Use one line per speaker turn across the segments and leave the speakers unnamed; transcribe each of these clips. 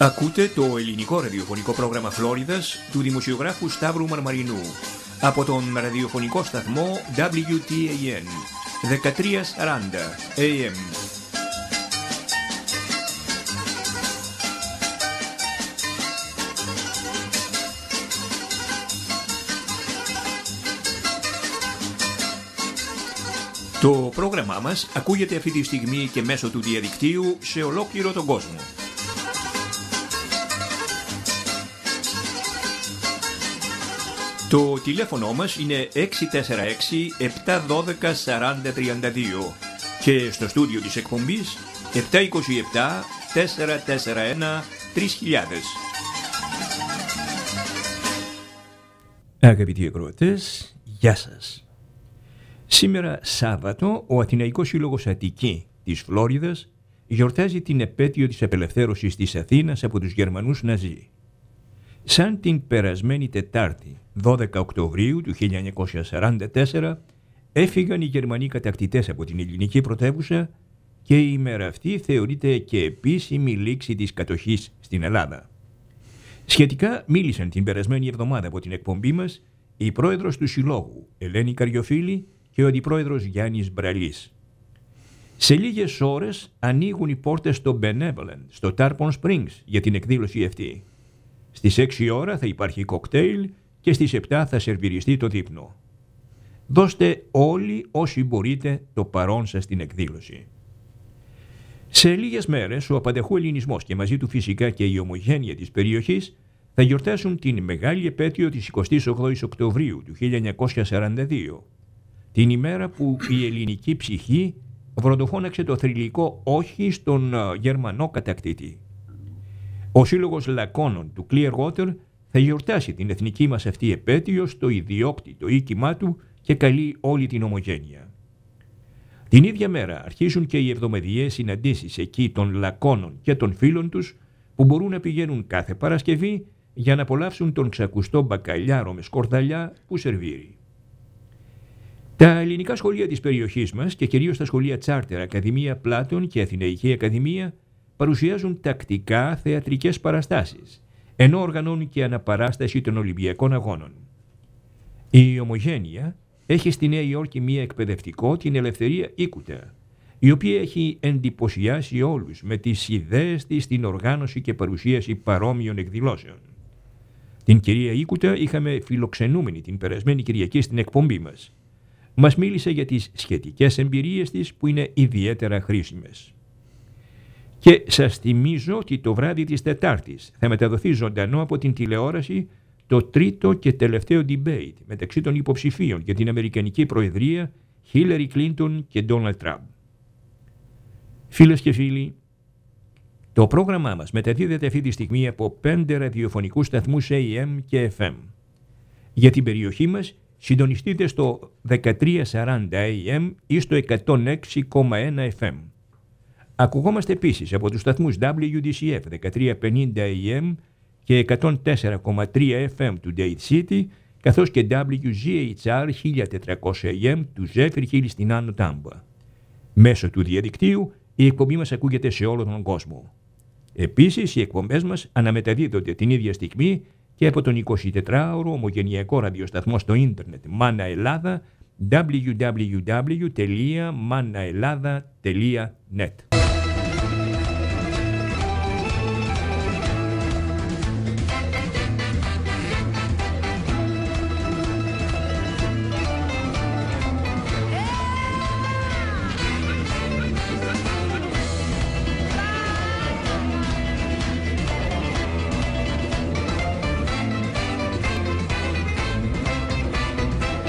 Ακούτε το ελληνικό ραδιοφωνικό πρόγραμμα Φλόριδας του δημοσιογράφου Σταύρου Μαρμαρινού από τον ραδιοφωνικό σταθμό WTAN 1340 AM. Το πρόγραμμά μας ακούγεται αυτή τη στιγμή και μέσω του διαδικτύου σε ολόκληρο τον κόσμο. Το τηλέφωνο μας είναι 646-712-4032 και στο στούντιο της εκπομπής 727-441-3000. Αγαπητοί ακροατές, γεια σας. Σήμερα Σάββατο ο Αθηναϊκός Σύλλογος Αττική της Φλόριδας γιορτάζει την επέτειο της απελευθέρωσης της Αθήνας από τους Γερμανούς Ναζί. Σαν την περασμένη Τετάρτη, 12 Οκτωβρίου του 1944, έφυγαν οι Γερμανοί κατακτητές από την ελληνική πρωτεύουσα και η ημέρα αυτή θεωρείται και επίσημη λήξη της κατοχής στην Ελλάδα. Σχετικά μίλησαν την περασμένη εβδομάδα από την εκπομπή μας η πρόεδρος του Συλλόγου, Ελένη Καριοφίλη, και ο αντιπρόεδρος Γιάννης Μπραλής. Σε λίγες ώρες ανοίγουν οι πόρτες στο Benevolent, στο Tarpon Springs, για την εκδήλωση αυτή. Στις 6 ώρα θα υπάρχει κοκτέιλ και στις 7 θα σερβιριστεί το δείπνο. Δώστε όλοι όσοι μπορείτε το παρόν σας στην εκδήλωση. Σε λίγες μέρες ο απανταχού ελληνισμός και μαζί του φυσικά και η ομογένεια της περιοχής θα γιορτάσουν την μεγάλη επέτειο της 28ης Οκτωβρίου του 1942, την ημέρα που η ελληνική ψυχή βροντοφώναξε το θρυλικό όχι στον Γερμανό κατακτήτη. Ο Σύλλογος Λακώνων του Clearwater θα γιορτάσει την εθνική μας αυτή επέτειο στο ιδιόκτητο οίκημά του και καλεί όλη την ομογένεια. Την ίδια μέρα αρχίζουν και οι εβδομαδιαίες συναντήσεις εκεί των Λακώνων και των φίλων τους που μπορούν να πηγαίνουν κάθε Παρασκευή για να απολαύσουν τον ξακουστό μπακαλιάρο με σκορδαλιά που σερβίρει. Τα ελληνικά σχολεία της περιοχής μας και κυρίως τα σχολεία Τσάρτερ, Ακαδημία Πλάτων και Αθηναϊκή Ακαδημία παρουσιάζουν τακτικά θεατρικές παραστάσεις, ενώ οργανώνουν και αναπαράσταση των Ολυμπιακών Αγώνων. Η ομογένεια έχει στη Νέα Υόρκη μία εκπαιδευτικό, την Ελευθερία Ίκουτα, η οποία έχει εντυπωσιάσει όλους με τις ιδέες της στην οργάνωση και παρουσίαση παρόμοιων εκδηλώσεων. Την κυρία Ίκουτα είχαμε φιλοξενούμενη την περασμένη Κυριακή στην εκπομπή μας. Μας μίλησε για τις σχετικές εμπειρίες της που είναι ιδιαίτερα χρήσιμες. Και σας θυμίζω ότι το βράδυ της Τετάρτης θα μεταδοθεί ζωντανό από την τηλεόραση το τρίτο και τελευταίο debate μεταξύ των υποψηφίων για την Αμερικανική Προεδρία Χίλαρι Κλίντον και Ντόναλντ Τραμπ. Φίλες και φίλοι, το πρόγραμμά μας μεταδίδεται αυτή τη στιγμή από 5 ραδιοφωνικούς σταθμούς AM και FM. Για την περιοχή μας συντονιστείτε στο 1340 AM ή στο 106,1 FM. Ακουγόμαστε επίσης από τους σταθμούς WDCF 1350 AM και 104,3 FM του Dade City, καθώς και WGHR 1400 AM του Zephyr Hill στην Άνω Τάμπα. Μέσω του διαδικτύου η εκπομπή μας ακούγεται σε όλο τον κόσμο. Επίσης οι εκπομπές μας αναμεταδίδονται την ίδια στιγμή και από τον 24ωρο ομογενειακό ραδιοσταθμό στο ίντερνετ Μάνα Ελλάδα, www.manaelada.net.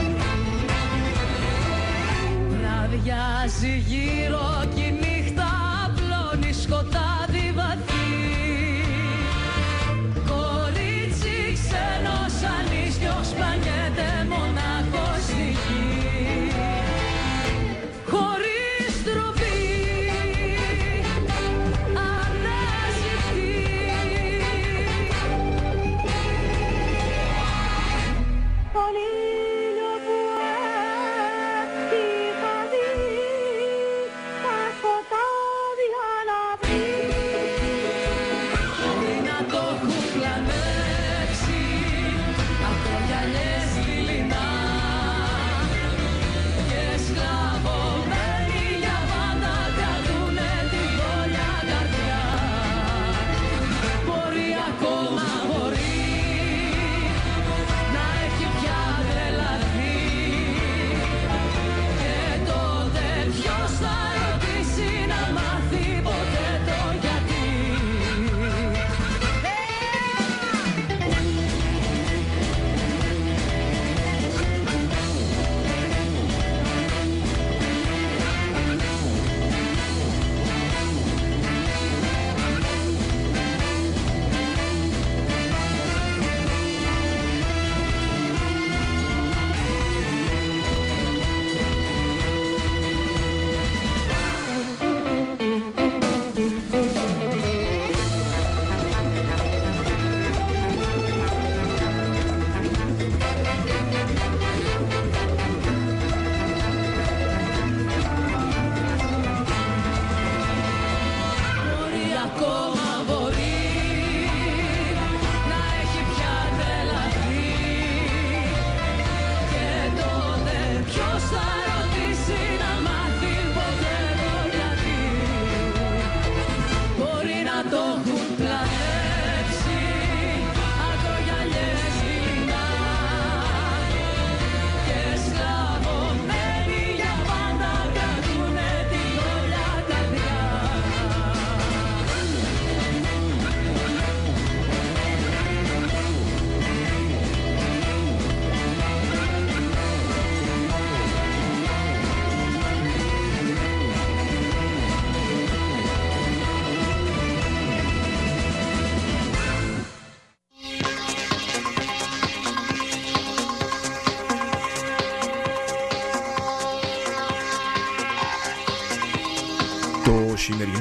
Γύρω κι η νύχτα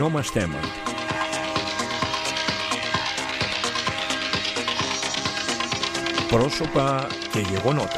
σημερινό μας θέμα. Πρόσωπα και γεγονότα.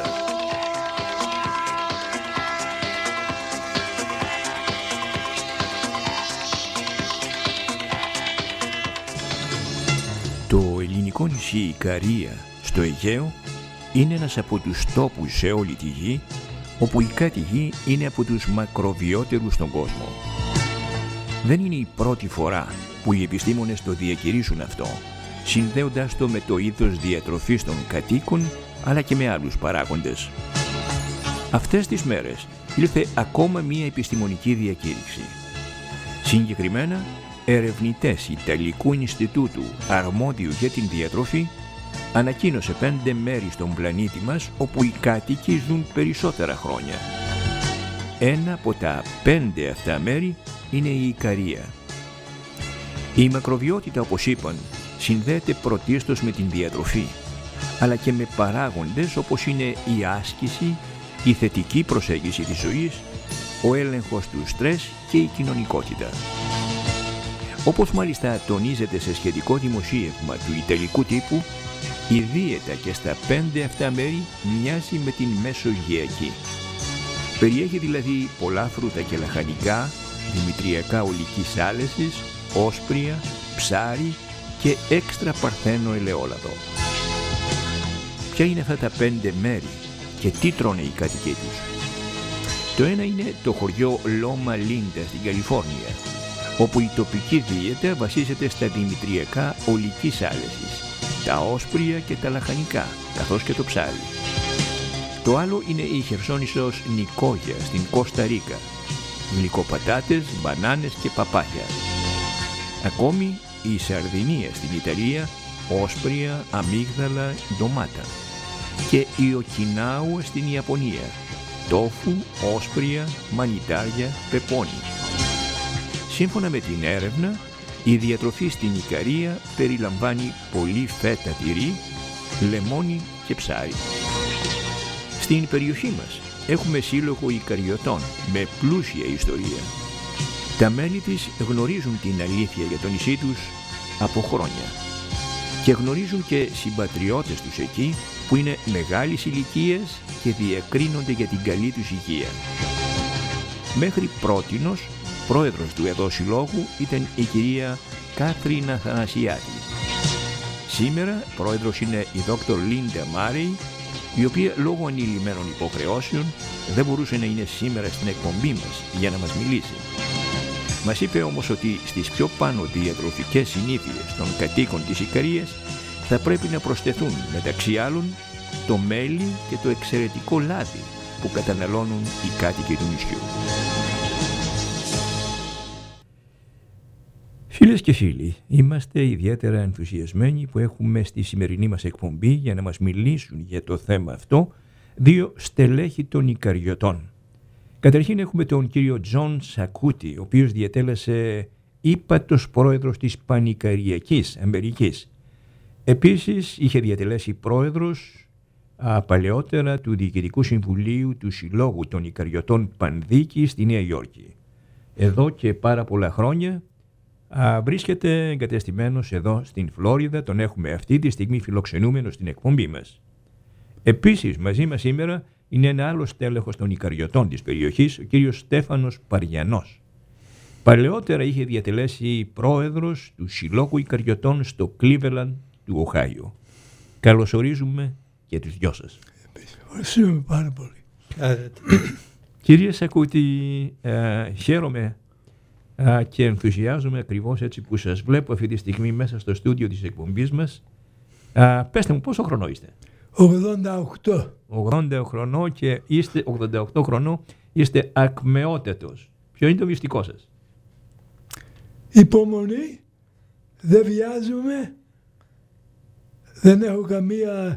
Το ελληνικό νησί Ικαρία στο Αιγαίο είναι ένας από τους τόπους σε όλη τη γη όπου η κάτοικοι είναι από τους μακροβιότερους στον κόσμο. Δεν είναι η πρώτη φορά που οι επιστήμονες το διακηρύσουν αυτό, συνδέοντας το με το είδος διατροφής των κατοίκων αλλά και με άλλους παράγοντες. Αυτές τις μέρες ήλθε ακόμα μία επιστημονική διακήρυξη. Συγκεκριμένα, ερευνητές Ιταλικού Ινστιτούτου αρμόδιου για την διατροφή ανακοίνωσε 5 μέρη στον πλανήτη μας όπου οι κάτοικοι ζουν περισσότερα χρόνια. Ένα από τα 5 αυτά μέρη είναι η Ικαρία. Η μακροβιότητα, όπως είπαν, συνδέεται πρωτίστως με την διατροφή, αλλά και με παράγοντες όπως είναι η άσκηση, η θετική προσέγγιση της ζωής, ο έλεγχος του στρες και η κοινωνικότητα. Όπως μάλιστα τονίζεται σε σχετικό δημοσίευμα του Ιταλικού τύπου, η δίαιτα και στα 5 αυτά μέρη μοιάζει με την μεσογειακή. Περιέχει δηλαδή πολλά φρούτα και λαχανικά, δημητριακά ολικής άλεσης, όσπρια, ψάρι και έξτρα παρθένο ελαιόλαδο. Ποια είναι αυτά τα 5 μέρη και τι τρώνε οι κάτοικοι τους? Το ένα είναι το χωριό Λόμα Λίντα στην Καλιφόρνια, όπου η τοπική δίαιτα βασίζεται στα δημητριακά ολικής άλεσης, τα όσπρια και τα λαχανικά, καθώς και το ψάρι. Το άλλο είναι η χερσόνησος Νικόγια στην Κώστα Ρίκα, γλυκοπατάτες, μπανάνες και παπάγια. Ακόμη η Σαρδινία στην Ιταλία, όσπρια, αμύγδαλα, ντομάτα. Και η Οκινάουα στην Ιαπωνία, τόφου, όσπρια, μανιτάρια, πεπόνι. Σύμφωνα με την έρευνα, η διατροφή στην Ικαρία περιλαμβάνει πολύ φέτα τυρί, λεμόνι και ψάρι. Στην περιοχή μας έχουμε σύλλογο Ικαριωτών με πλούσια ιστορία. Τα μέλη της γνωρίζουν την αλήθεια για το νησί τους από χρόνια και γνωρίζουν και συμπατριώτες τους εκεί που είναι μεγάλης ηλικίας και διακρίνονται για την καλή τους υγεία. Μέχρι πρότινος, πρόεδρος του εδώ συλλόγου ήταν η κυρία Κάθριν Αθανασιάτη. Σήμερα πρόεδρος είναι η δόκτωρ Λίντα Μάρεϊ, η οποία λόγω ανηλυμένων υποχρεώσεων δεν μπορούσε να είναι σήμερα στην εκπομπή μας για να μας μιλήσει. Μας είπε όμως ότι στις πιο πάνω διατροφικές συνήθειες των κατοίκων της Ικαρίας θα πρέπει να προσθεθούν μεταξύ άλλων το μέλι και το εξαιρετικό λάδι που καταναλώνουν οι κάτοικοι του νησιού. Φίλες και φίλοι, είμαστε ιδιαίτερα ενθουσιασμένοι που έχουμε στη σημερινή μας εκπομπή για να μας μιλήσουν για το θέμα αυτό 2 στελέχη των Ικαριωτών. Καταρχήν έχουμε τον κύριο Τζον Σακούτη, ο οποίος διατέλεσε ύπατος πρόεδρος της Πανικαριακής Αμερικής. Επίσης είχε διατελέσει πρόεδρος παλαιότερα του Διοικητικού Συμβουλίου του Συλλόγου των Ικαριωτών Πανδίκη στη Νέα Υόρκη. Εδώ και πάρα πολλά χρόνια βρίσκεται εγκατεστημένος εδώ στην Φλόριδα, τον έχουμε αυτή τη στιγμή φιλοξενούμενο στην εκπομπή μας. Επίσης μαζί μας σήμερα είναι ένα άλλο στέλεχος των Ικαριωτών της περιοχής, ο κύριος Στέφανος Παριανός. Παλαιότερα είχε διατελέσει πρόεδρος του Συλλόγου Ικαριωτών στο Κλίβελαντ του Οχάιο. Καλωσορίζουμε και τους δυο σας.
Ευχαριστούμε πάρα πολύ.
Κύριε Σακούτη, χαίρομαι και ενθουσιάζομαι ακριβώς έτσι που σας βλέπω αυτή τη στιγμή μέσα στο στούντιο της εκπομπής μας. Πέστε μου, πόσο χρονό είστε?
88.
80 χρονών και είστε 88 χρονών, είστε ακμεότατος. Ποιο είναι το μυστικό σας?
Υπομονή, δεν βιάζομαι, δεν έχω καμία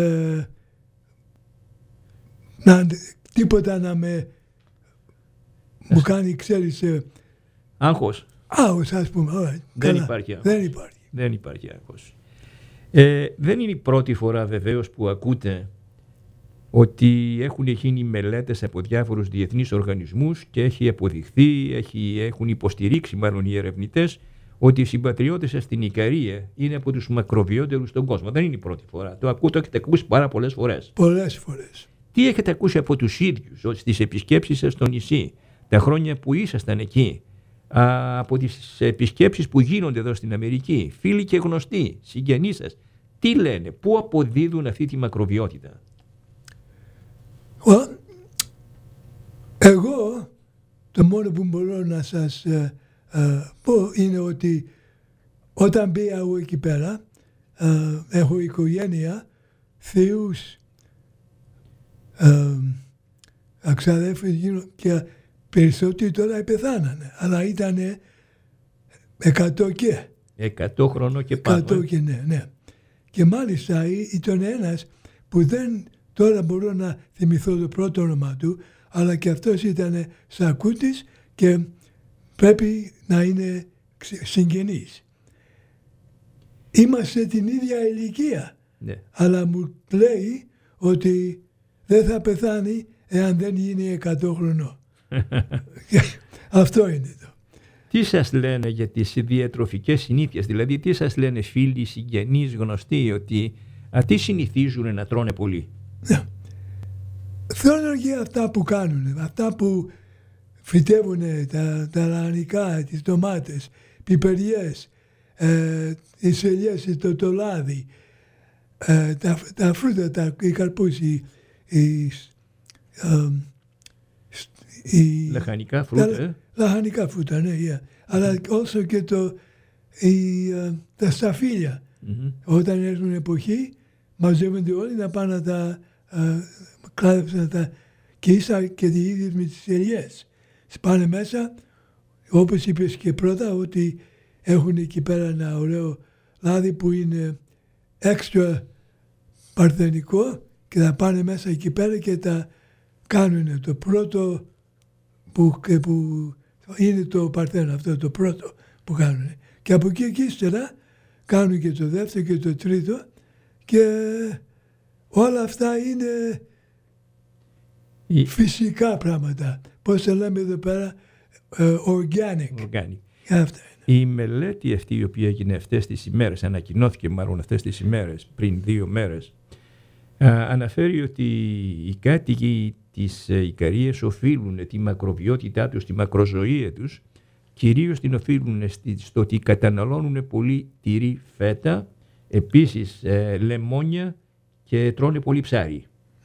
τίποτα να μου κάνει, ξέρεις,
άγχος.
Άγχος, ας πούμε.
Δεν υπάρχει άγχος.
Δεν
υπάρχει άγχος. Δεν είναι η πρώτη φορά βεβαίως που ακούτε ότι έχουν γίνει μελέτες από διάφορους διεθνείς οργανισμούς και έχει αποδειχθεί, έχουν υποστηρίξει μάλλον οι ερευνητές, ότι οι συμπατριώτες σας στην Ικαρία είναι από τους μακροβιότερους στον κόσμο. Δεν είναι η πρώτη φορά. Το έχετε ακούσει πάρα πολλές φορές.
Πολλές φορές.
Τι έχετε ακούσει από τους ίδιους στις επισκέψεις σας στο νησί, τα χρόνια που ήσασταν εκεί, από τις επισκέψεις που γίνονται εδώ στην Αμερική, φίλοι και γνωστοί, συγγενείς σας, τι λένε, πού αποδίδουν αυτή τη μακροβιότητα?
Εγώ το μόνο που μπορώ να σας πω είναι ότι όταν πήγα εγώ εκεί πέρα, έχω οικογένεια, θεούς, αξαδέφους και περισσότεροι τώρα πεθάνανε, αλλά ήταν 100 και.
100 χρονών και πάνω.
100 και ναι. Και μάλιστα ήταν ένας που τώρα μπορώ να θυμηθώ το πρώτο όνομα του, αλλά και αυτός ήταν σακούτης και πρέπει να είναι συγγενής. Είμαστε την ίδια ηλικία,
ναι.
Αλλά μου λέει ότι δεν θα πεθάνει εάν δεν γίνει 100 χρονών. Αυτό είναι το.
Τι σας λένε για τις διατροφικές συνήθειες, δηλαδή τι σας λένε φίλοι, συγγενείς, γνωστοί, ότι αυτοί συνηθίζουν να τρώνε πολύ?
Ναι. Θέλω και αυτά που κάνουν, αυτά που φυτεύουν τα λαχανικά, τις ντομάτες, πιπεριές, τις ελιές, το λάδι, τα φρούτα, οι καρπούζοι,
λαχανικά φρούτα.
Λαχανικά φρούτα, ναι, yeah. Αλλά όσο και τα σταφύλια. Όταν έρθουν εποχή, μαζεύονται όλοι να πάνε να τα κλάδεψαν και ίσα και οι ίδιες με τις ελιές. Πάνε μέσα, όπως είπες και πρώτα, ότι έχουν εκεί πέρα ένα ωραίο λάδι που είναι έξτρα παρθενικό και θα πάνε μέσα εκεί πέρα και τα κάνουν. Το πρώτο που είναι το παρθένο, αυτό το πρώτο που κάνουν. Και από εκεί και ύστερα κάνουν και το δεύτερο και το τρίτο και όλα αυτά είναι φυσικά πράγματα. Πώς τα λέμε εδώ πέρα, organic. Αυτά είναι.
Η μελέτη αυτή η οποία έγινε αυτές τις ημέρες, ανακοινώθηκε μάλλον αυτές τις ημέρες, πριν 2 μέρες, αναφέρει ότι οι κάτοικοι της Ικαρίας οφείλουν τη μακροβιότητά τους, τη μακροζωία τους, κυρίως την οφείλουν στο ότι καταναλώνουν πολύ τυρί, φέτα, επίσης λεμόνια και τρώνε πολύ ψάρι.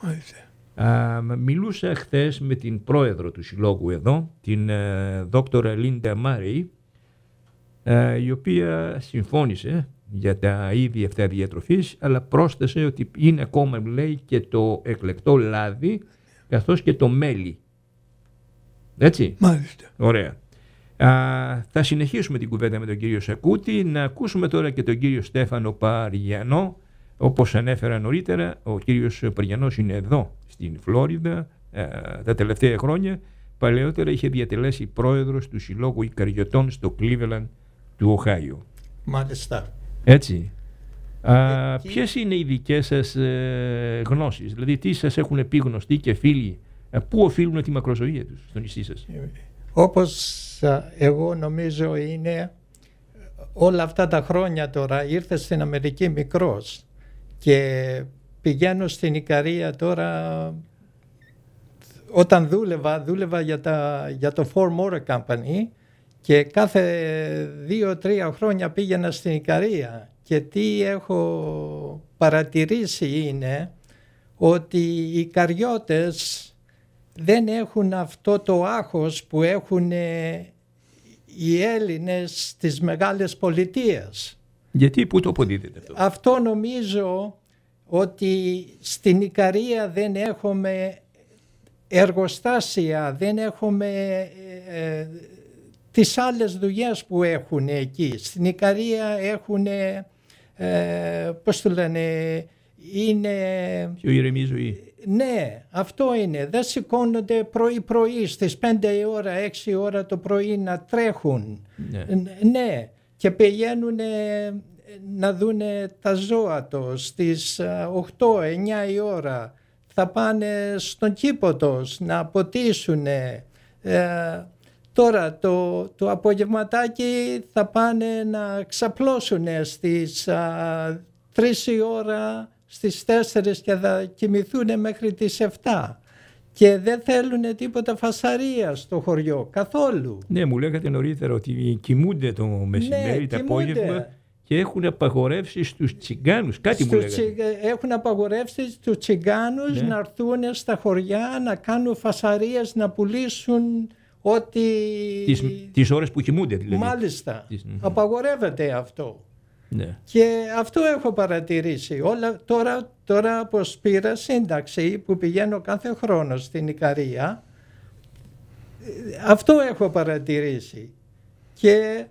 Μιλούσα χθες με την πρόεδρο του συλλόγου εδώ, την δόκτωρα Λίντα Μάρεϊ, η οποία συμφώνησε για τα είδη αυτά διατροφής, αλλά πρόσθεσε ότι είναι ακόμα, λέει, και το εκλεκτό λάδι καθώς και το μέλι. Έτσι.
Μάλιστα.
Ωραία. Θα συνεχίσουμε την κουβέντα με τον κύριο Σακούτη. Να ακούσουμε τώρα και τον κύριο Στέφανο Παριανό. Όπως ανέφερα νωρίτερα, ο κύριος Παριανός είναι εδώ στην Φλόριδα τα τελευταία χρόνια. Παλαιότερα είχε διατελέσει πρόεδρος του Συλλόγου Ικαριωτών στο Cleveland του Οχάιο.
Μάλιστα.
Έτσι. Ποιες είναι οι δικές σας γνώσεις, δηλαδή τι σας έχουν πει γνωστοί και φίλοι, πού οφείλουν τη μακροζωία τους στο νησί σας?
Όπως εγώ νομίζω είναι όλα αυτά τα χρόνια τώρα, ήρθε στην Αμερική μικρός και πηγαίνω στην Ικαρία τώρα. Όταν δούλευα για το Ford Motor Company και κάθε 2-3 χρόνια πήγαινα στην Ικαρία και τι έχω παρατηρήσει είναι ότι οι Ικαριώτες δεν έχουν αυτό το άγχος που έχουν οι Έλληνες στις μεγάλες πολιτείες.
Γιατί, πού το αποδίδεται αυτό?
Αυτό νομίζω ότι στην Ικαρία δεν έχουμε εργοστάσια, δεν έχουμε τις άλλες δουλειές που έχουν εκεί. Στην Ικαρία έχουν, πώς το λένε, είναι...
Πιο ηρεμή ζωή.
Ναι, αυτό είναι. Δεν σηκώνονται πρωί-πρωί στις 5 ώρα, 6 ώρα το πρωί να τρέχουν. Ναι, και πηγαίνουν να δουν τα ζώα τους στις 8-9 η ώρα. θα πάνε στον κήποτος να ποτίσουν. Τώρα το απογευματάκι θα πάνε να ξαπλώσουν στις 3 η ώρα, στις 4 και θα κοιμηθούν μέχρι τις 7. Και δεν θέλουν τίποτα φασαρία στο χωριό, καθόλου.
Ναι, μου λέγατε νωρίτερα ότι κοιμούνται το μεσημέρι, το απόγευμα και έχουν απαγορεύσει στους τσιγκάνους. Κάτι μου λέγατε.
Έχουν απαγορεύσει στους τσιγκάνους να έρθουν στα χωριά, να κάνουν φασαρίες, να πουλήσουν ό,τι...
Τις ώρες που κοιμούνται δηλαδή.
Μάλιστα. Απαγορεύεται αυτό.
Ναι.
Και αυτό έχω παρατηρήσει. Τώρα πως πήρα σύνταξη που πηγαίνω κάθε χρόνο στην Ικαρία, αυτό έχω παρατηρήσει. Και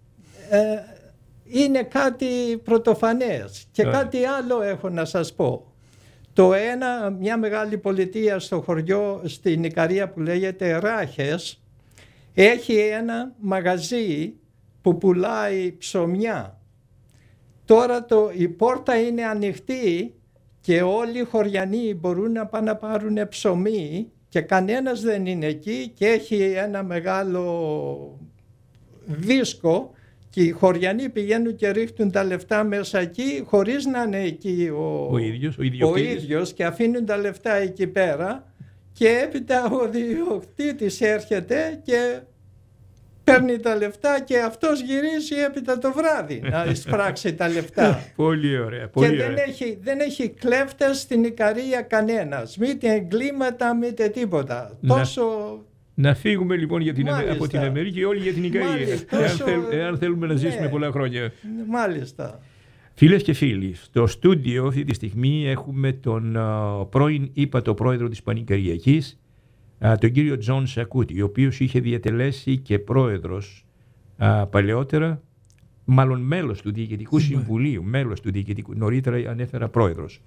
είναι κάτι πρωτοφανές. Και κάτι άλλο έχω να σας πω. Το ένα, μια μεγάλη πολιτεία στο χωριό στην Ικαρία που λέγεται Ράχες, έχει ένα μαγαζί που πουλάει ψωμιά. Τώρα η πόρτα είναι ανοιχτή και όλοι οι χωριανοί μπορούν να πάνε να πάρουν ψωμί και κανένας δεν είναι εκεί και έχει ένα μεγάλο δίσκο και οι χωριανοί πηγαίνουν και ρίχνουν τα λεφτά μέσα εκεί χωρίς να είναι εκεί ο ίδιος και αφήνουν τα λεφτά εκεί πέρα και έπειτα ο διοκτήτης έρχεται και παίρνει τα λεφτά και αυτός γυρίζει έπειτα το βράδυ να εισπράξει τα λεφτά.
Πολύ ωραία.
Και δεν έχει κλέφτες στην Ικαρία κανένας. Μήτε εγκλήματα, μήτε τίποτα.
Να φύγουμε λοιπόν από την Αμερική όλοι για την Ικαρία. Εάν θέλουμε να ζήσουμε πολλά χρόνια.
Μάλιστα.
Φίλες και φίλοι, στο στούντιο αυτή τη στιγμή έχουμε τον πρώην ύπατο πρόεδρο της Πανικαριακής, τον κύριο Τζον Σακούτη, ο οποίος είχε διατελέσει και πρόεδρος παλαιότερα, μάλλον μέλος του Διοικητικού Συμβουλίου, νωρίτερα ανέφερα πρόεδρος.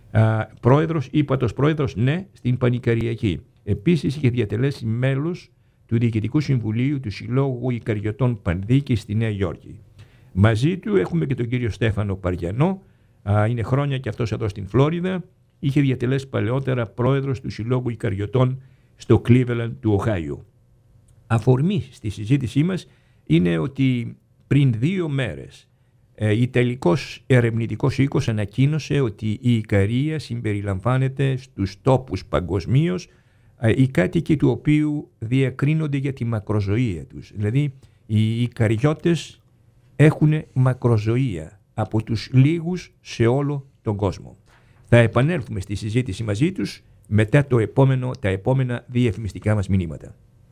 Ύπατος πρόεδρος, ναι, στην Πανικαριακή. Επίσης είχε διατελέσει μέλος του Διοικητικού Συμβουλίου του Συλλόγου Ικαριωτών Πανδίκη στη Νέα Υόρκη. Μαζί του έχουμε και τον κύριο Στέφανο Παριανό, είναι χρόνια και αυτός εδώ στην Φλόριδα, είχε διατελέσει παλαιότερα πρόεδρος του Συλλόγου Ικαριωτών στο Cleveland του Οχάιου. Αφορμή στη συζήτησή μας είναι ότι πριν 2 μέρες Ιταλικός ερευνητικός οίκος ανακοίνωσε ότι η Ικαρία συμπεριλαμβάνεται στους τόπους παγκοσμίως οι κάτοικοι του οποίου διακρίνονται για τη μακροζωία τους. Δηλαδή οι Ικαριώτες έχουν μακροζωία από τους λίγους σε όλο τον κόσμο. Θα επανέλθουμε στη συζήτηση μαζί τους μετά τα επόμενα διαφημιστικά μας μηνύματα.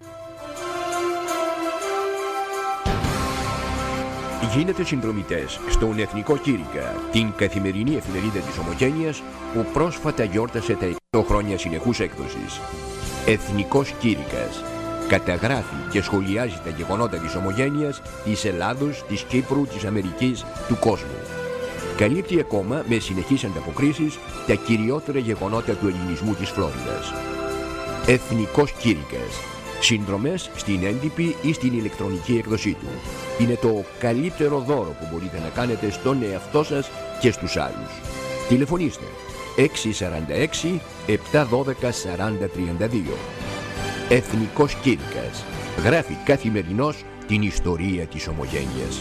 Γίνετε συνδρομητές στον Εθνικό Κήρυκα, την καθημερινή εφημερίδα της Ομογένειας που πρόσφατα γιόρτασε τα 100 χρόνια συνεχούς έκδοσης. Εθνικός Κήρυκας καταγράφει και σχολιάζει τα γεγονότα της Ομογένειας, της Ελλάδος, της Κύπρου, της Αμερικής, του κόσμου. Καλύπτει ακόμα με συνεχείς ανταποκρίσεις τα κυριότερα γεγονότα του ελληνισμού της Φλόριδας. Εθνικός Κήρυκας. Συνδρομές στην έντυπη ή στην ηλεκτρονική έκδοσή του. Είναι το καλύτερο δώρο που μπορείτε να κάνετε στον εαυτό σας και στους άλλους. Τηλεφωνήστε 646 712 4032. Εθνικός Κήρυκας. Γράφει καθημερινώς την ιστορία της Ομογένειας.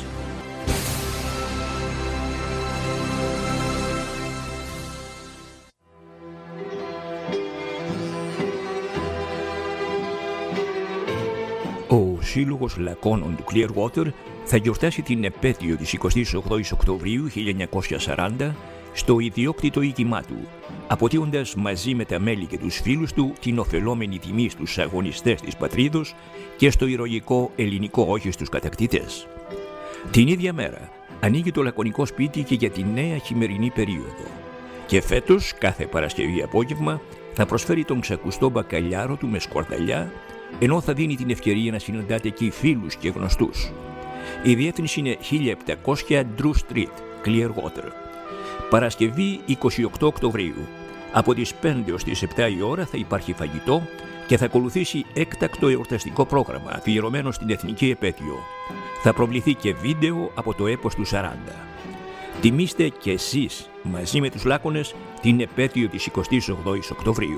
Ο Σύλλογος Λακώνων του Clearwater θα γιορτάσει την επέτειο της 28ης Οκτωβρίου 1940 στο ιδιόκτητο οίκημά του, αποτείοντας μαζί με τα μέλη και τους φίλους του την ωφελόμενη τιμή στους αγωνιστές της πατρίδος και στο ηρωικό ελληνικό όχι στους κατακτητές. Την ίδια μέρα ανοίγει το λακωνικό σπίτι και για τη νέα χειμερινή περίοδο. Και φέτος κάθε Παρασκευή απόγευμα θα προσφέρει τον ξακουστό μπακαλιάρο του με σκορδαλιά, ενώ θα δίνει την ευκαιρία να συναντάτε εκεί φίλους και γνωστούς. Η διεύθυνση είναι 1700 Drew Street, Clearwater. Παρασκευή 28 Οκτωβρίου. Από τις 5 ως τις 7 η ώρα θα υπάρχει φαγητό και θα ακολουθήσει έκτακτο εορταστικό πρόγραμμα αφιερωμένο στην εθνική επέτειο. Θα προβληθεί και βίντεο από το έπος του 40. Τιμήστε και εσείς μαζί με τους Λάκωνες την επέτειο της 28ης Οκτωβρίου.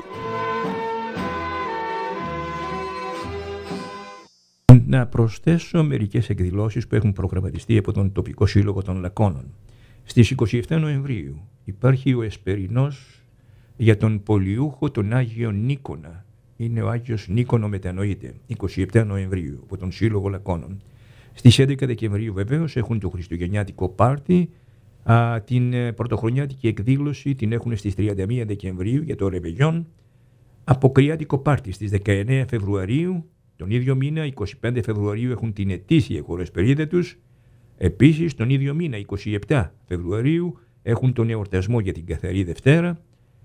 Να προσθέσω μερικές εκδηλώσεις που έχουν προγραμματιστεί από τον τοπικό σύλλογο των Λακώνων. Στις 27 Νοεμβρίου υπάρχει ο Εσπερινός για τον Πολιούχο τον Άγιο Νίκονα. Είναι ο Άγιος Νίκονο μετανοείται, 27 Νοεμβρίου από τον Σύλλογο Λακώνων. Στις 11 Δεκεμβρίου βεβαίως έχουν το χριστουγεννιάτικο πάρτι. Την πρωτοχρονιάτικη εκδήλωση την έχουν στις 31 Δεκεμβρίου για το Ρεβεγιόν. Αποκριάτικο πάρτι στις 19 Φεβρουαρίου. Τον ίδιο μήνα, 25 Φεβρουαρίου, έχουν την ετήσια χοροσπερίδα τους. Επίσης, τον ίδιο μήνα, 27 Φεβρουαρίου, έχουν τον εορτασμό για την Καθαρή Δευτέρα.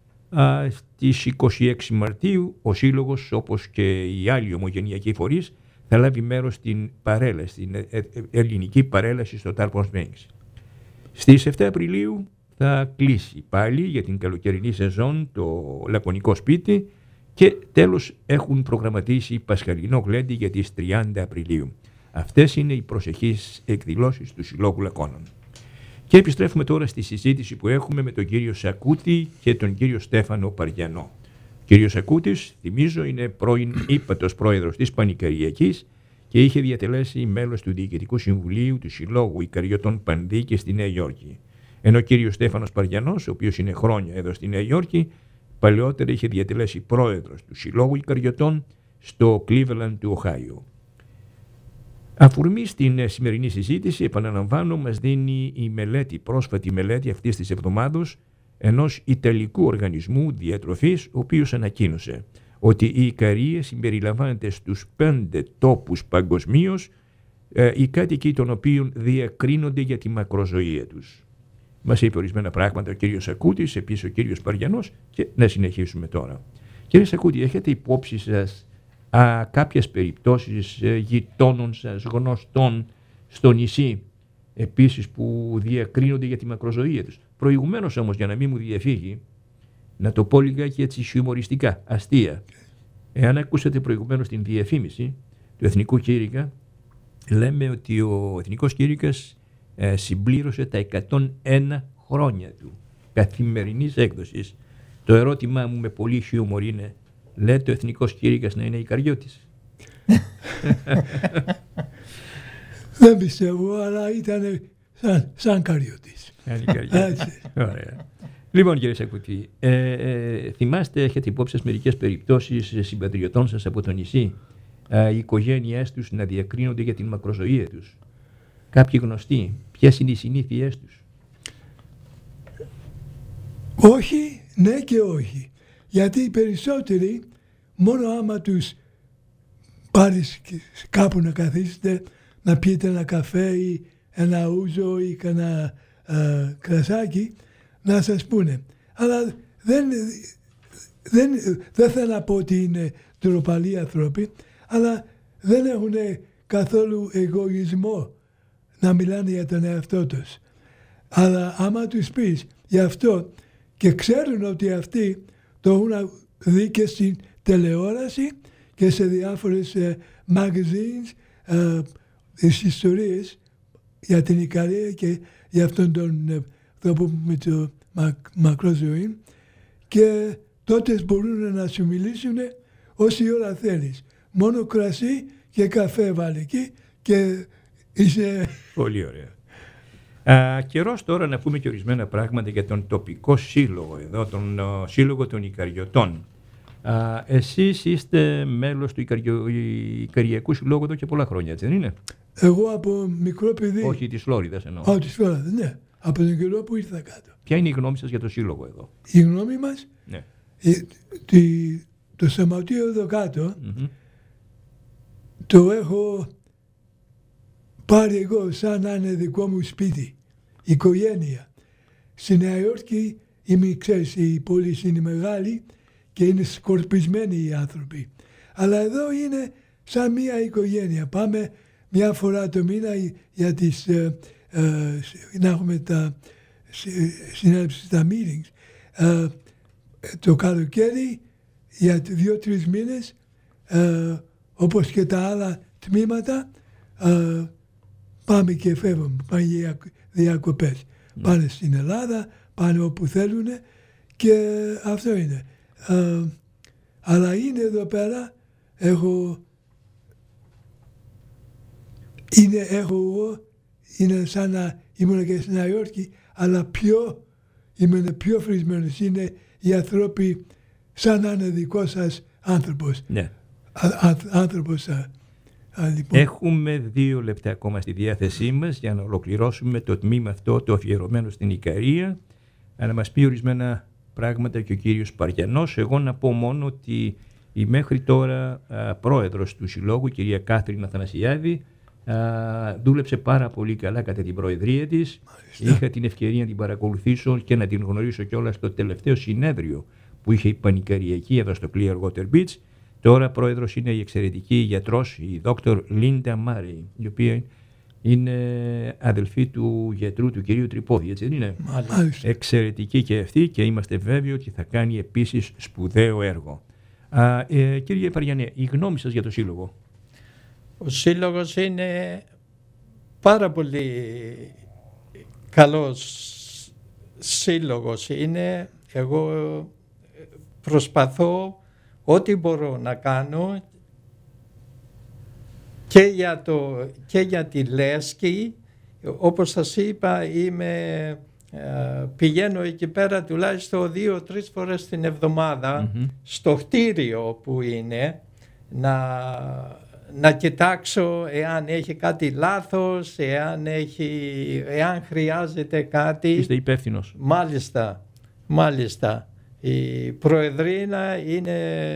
Στις 26 Μαρτίου, ο Σύλλογος, όπως και οι άλλοι ομογενειακοί φορείς, θα λάβει μέρος στην παρέλαση, στην ελληνική παρέλαση στο Tarpon Springs. Στις 7 Απριλίου θα κλείσει πάλι για την καλοκαιρινή σεζόν το λακωνικό σπίτι και τέλος έχουν προγραμματίσει πασχαλινό γλέντι για τις 30 Απριλίου. Αυτές είναι οι προσεχείς εκδηλώσεις του Συλλόγου Λακώνων. Και επιστρέφουμε τώρα στη συζήτηση που έχουμε με τον κύριο Σακούτη και τον κύριο Στέφανο Παριανό. Ο κύριος Σακούτης, θυμίζω, είναι πρώην ύπατος πρόεδρος της Πανικαριακής και είχε διατελέσει μέλος του Διοικητικού Συμβουλίου του Συλλόγου Ικαριωτών Πανδίκη στη Νέα Υόρκη. Ενώ ο κύριος Στέφανος Παριανός, ο οποίος είναι χρόνια εδώ στη Νέα Υόρκη, παλαιότερα είχε διατελέσει πρόεδρος του Συλλόγου Ικαριωτών στο Cleveland του Οχάιο. Αφορμή στην σημερινή συζήτηση, επαναλαμβάνω, μας δίνει η μελέτη, πρόσφατη μελέτη αυτής της εβδομάδος ενός Ιταλικού οργανισμού διατροφής, ο οποίος ανακοίνωσε ότι η Ικαρία συμπεριλαμβάνεται στους 5 τόπους παγκοσμίως, οι κάτοικοι των οποίων διακρίνονται για τη μακροζωία τους. Μας είπε ορισμένα πράγματα ο κύριος Σακούτης, επίσης ο κύριος Παριανός, και να συνεχίσουμε τώρα. Κύριε Σακούτη, έχετε υπόψη σας κάποιες περιπτώσεις γειτόνων σας, γνωστών στο νησί, επίσης που διακρίνονται για τη μακροζωία τους? Προηγουμένως όμως, για να μην μου διαφύγει, να το πω λιγάκι έτσι χιουμοριστικά, αστεία. Εάν ακούσατε προηγουμένως την διαφήμιση του Εθνικού Κήρυκα, λέμε ότι ο Εθνικός Κήρυκας συμπλήρωσε τα 101 χρόνια του καθημερινής έκδοσης. Το ερώτημά μου με πολύ χιούμορ είναι, λέτε ο Εθνικός Κήρυκας να είναι Ικαριώτης?
Δεν πιστεύω, αλλά ήταν σαν Καριώτης.
Ωραία. Λοιπόν, κύριε Σακούτη, θυμάστε, έχετε υπόψη σας μερικές περιπτώσεις συμπατριωτών σας από το νησί, οι οικογένειές τους να διακρίνονται για την μακροζωία τους? Κάποιοι γνωστοί, ποιες είναι οι συνήθειές τους?
Όχι, ναι και όχι. Γιατί οι περισσότεροι, μόνο άμα τους πάρεις κάπου να καθίσετε, να πιείτε ένα καφέ ή ένα ούζο ή ένα κρασάκι, να σας πούνε. Αλλά δεν θέλω να πω ότι είναι ντροπαλοί άνθρωποι, αλλά δεν έχουν καθόλου εγωισμό να μιλάνε για τον εαυτό τους. Αλλά άμα τους πεις γι' αυτό και ξέρουν ότι αυτοί το έχουν δει και στην τηλεόραση και σε διάφορες magazines, τις ιστορίες για την Ικαρία και για αυτόν τον τρόπο με το μακρό ζωή, και τότε μπορούν να σου μιλήσουν όση ώρα θέλεις. Μόνο κρασί και καφέ βάλει εκεί και είσαι...
Πολύ ωραία. Καιρός τώρα να πούμε και ορισμένα πράγματα για τον τοπικό σύλλογο εδώ, τον Σύλλογο των Ικαριωτών. Εσείς είστε μέλος του Ικαριακού Συλλόγου εδώ και πολλά χρόνια, έτσι δεν είναι?
Εγώ από μικρό παιδί.
Όχι, της Φλόριδας εννοώ.
Της Φλόριδας, ναι. Από τον καιρό που ήρθα κάτω.
Ποια είναι η γνώμη σας για το σύλλογο εδώ?
Η γνώμη μας,
ναι.
Το σωματείο εδώ κάτω, το έχω πάρει εγώ σαν να είναι δικό μου σπίτι, οικογένεια. Στη Νέα Υόρκη, ξέρεις, η πόλη είναι μεγάλη και είναι σκορπισμένοι οι άνθρωποι. Αλλά εδώ είναι σαν μια οικογένεια. Πάμε μια φορά το μήνα για τις, να έχουμε τα συνέλευσεις, τα meetings. Το καλοκαίρι για 2-3 μήνες, όπως και τα άλλα τμήματα, πάμε και φεύγουμε, πάμε για διακοπές. πάνε στην Ελλάδα, πάνε όπου θέλουν και αυτό είναι. Αλλά είναι εδώ πέρα, είναι σαν να ήμουν και στη Νέα Υόρκη, αλλά είμαι πιο φρισμένος. Είναι οι άνθρωποι σαν να είναι δικός σας άνθρωπος.
Ναι.
Άνθρωπος. Λοιπόν.
Έχουμε 2 λεπτά ακόμα στη διάθεσή μας για να ολοκληρώσουμε το τμήμα αυτό, το αφιερωμένο στην Ικαρία, να μας πει ορισμένα πράγματα και ο κύριος Παριανός. Εγώ να πω μόνο ότι η μέχρι τώρα πρόεδρος του Συλλόγου, κυρία Κάθρινα Αθανασιάδη, δούλεψε πάρα πολύ καλά κατά την προεδρία της. Μάλιστα. Είχα την ευκαιρία να την παρακολουθήσω και να την γνωρίσω κιόλας στο τελευταίο συνέδριο που είχε η Πανικαριακή εδώ στο Clear Water Beach. Τώρα πρόεδρος είναι η εξαιρετική γιατρός, η Dr. Λίντα Μάρι, η οποία είναι αδελφή του γιατρού του κυρίου Τρυπόδη, έτσι δεν είναι?
Μάλιστα.
Εξαιρετική και αυτή, και είμαστε βέβαιοι ότι θα κάνει επίσης σπουδαίο έργο. Κύριε Παριανέ, η γνώμη σας για το Σύλλογο?
Ο Σύλλογος είναι πάρα πολύ καλός σύλλογος. Εγώ προσπαθώ ό,τι μπορώ να κάνω και για τη λέσχη. Όπως σας είπα, πηγαίνω εκεί πέρα τουλάχιστον 2-3 φορές την εβδομάδα στο κτίριο που είναι, να κοιτάξω εάν έχει κάτι λάθος, εάν χρειάζεται κάτι.
Είστε υπεύθυνος?
Μάλιστα. Η Προεδρίνα είναι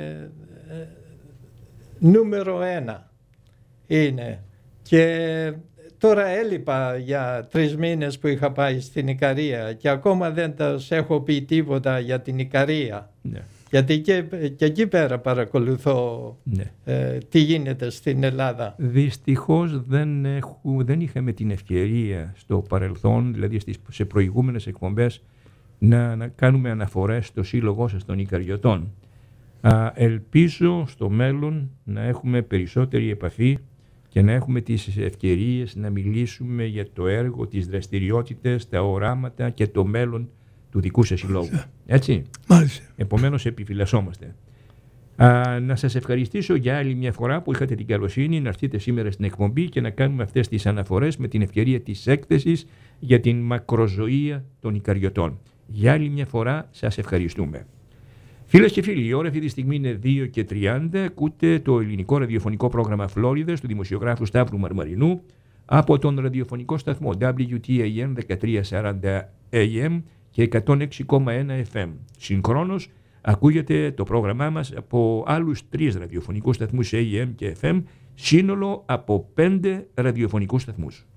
νούμερο 1. Είναι. Και τώρα έλειπα για 3 μήνες που είχα πάει στην Ικαρία και ακόμα δεν σας έχω πει τίποτα για την Ικαρία. Ναι. Γιατί και εκεί πέρα παρακολουθώ τι γίνεται στην Ελλάδα.
Δυστυχώς δεν είχαμε την ευκαιρία στο παρελθόν, δηλαδή σε προηγούμενες εκπομπές, να κάνουμε αναφορές στο σύλλογό σας των Ικαριωτών. Ελπίζω στο μέλλον να έχουμε περισσότερη επαφή και να έχουμε τις ευκαιρίες να μιλήσουμε για το έργο, τις δραστηριότητες, τα οράματα και το μέλλον του δικού σας συλλόγου. Έτσι.
Μάλιστα.
Επομένως επιφυλασσόμαστε. Να σας ευχαριστήσω για άλλη μια φορά που είχατε την καλοσύνη να έρθετε σήμερα στην εκπομπή και να κάνουμε αυτές τις αναφορές με την ευκαιρία της έκθεσης για την μακροζωία των Ικαριωτών. Για άλλη μια φορά σας ευχαριστούμε. Φίλες και φίλοι, η ώρα αυτή τη στιγμή είναι 2:30. Ακούτε το ελληνικό ραδιοφωνικό πρόγραμμα Φλόριδες του δημοσιογράφου Σταύρου Μαρμαρινού από τον ραδιοφωνικό σταθμό WTAM 1340 AM και 106,1 FM. Συγχρόνως ακούγεται το πρόγραμμά μας από άλλους 3 ραδιοφωνικούς σταθμούς AM και FM, σύνολο από 5 ραδιοφωνικούς σταθμούς.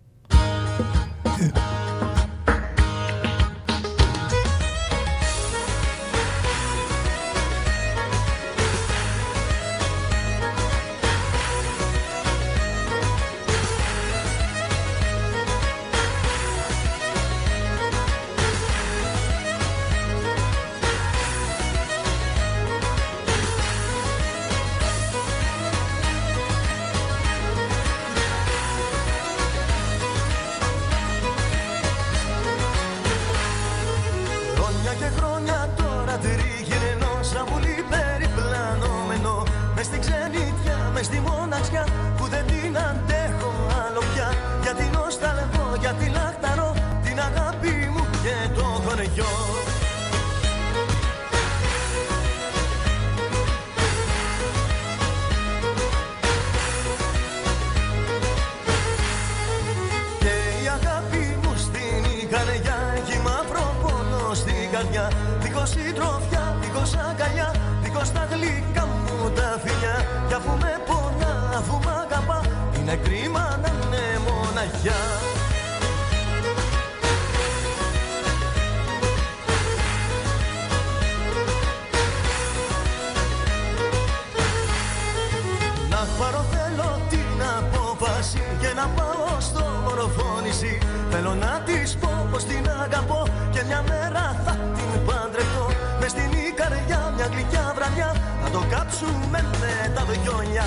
Θέλω να της πω πως την αγαπώ και μια μέρα θα την παντρευτώ. Μες στην Ικαριά μια γλυκιά βραδιά να το κάψουμε με τα δυο.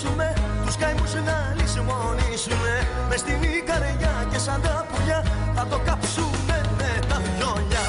ζήσουμε, τους καημούς να λησμονήσουμε. Μες στην καρδιά και σαν τα πουλιά θα το κάψουμε με τα βιολιά.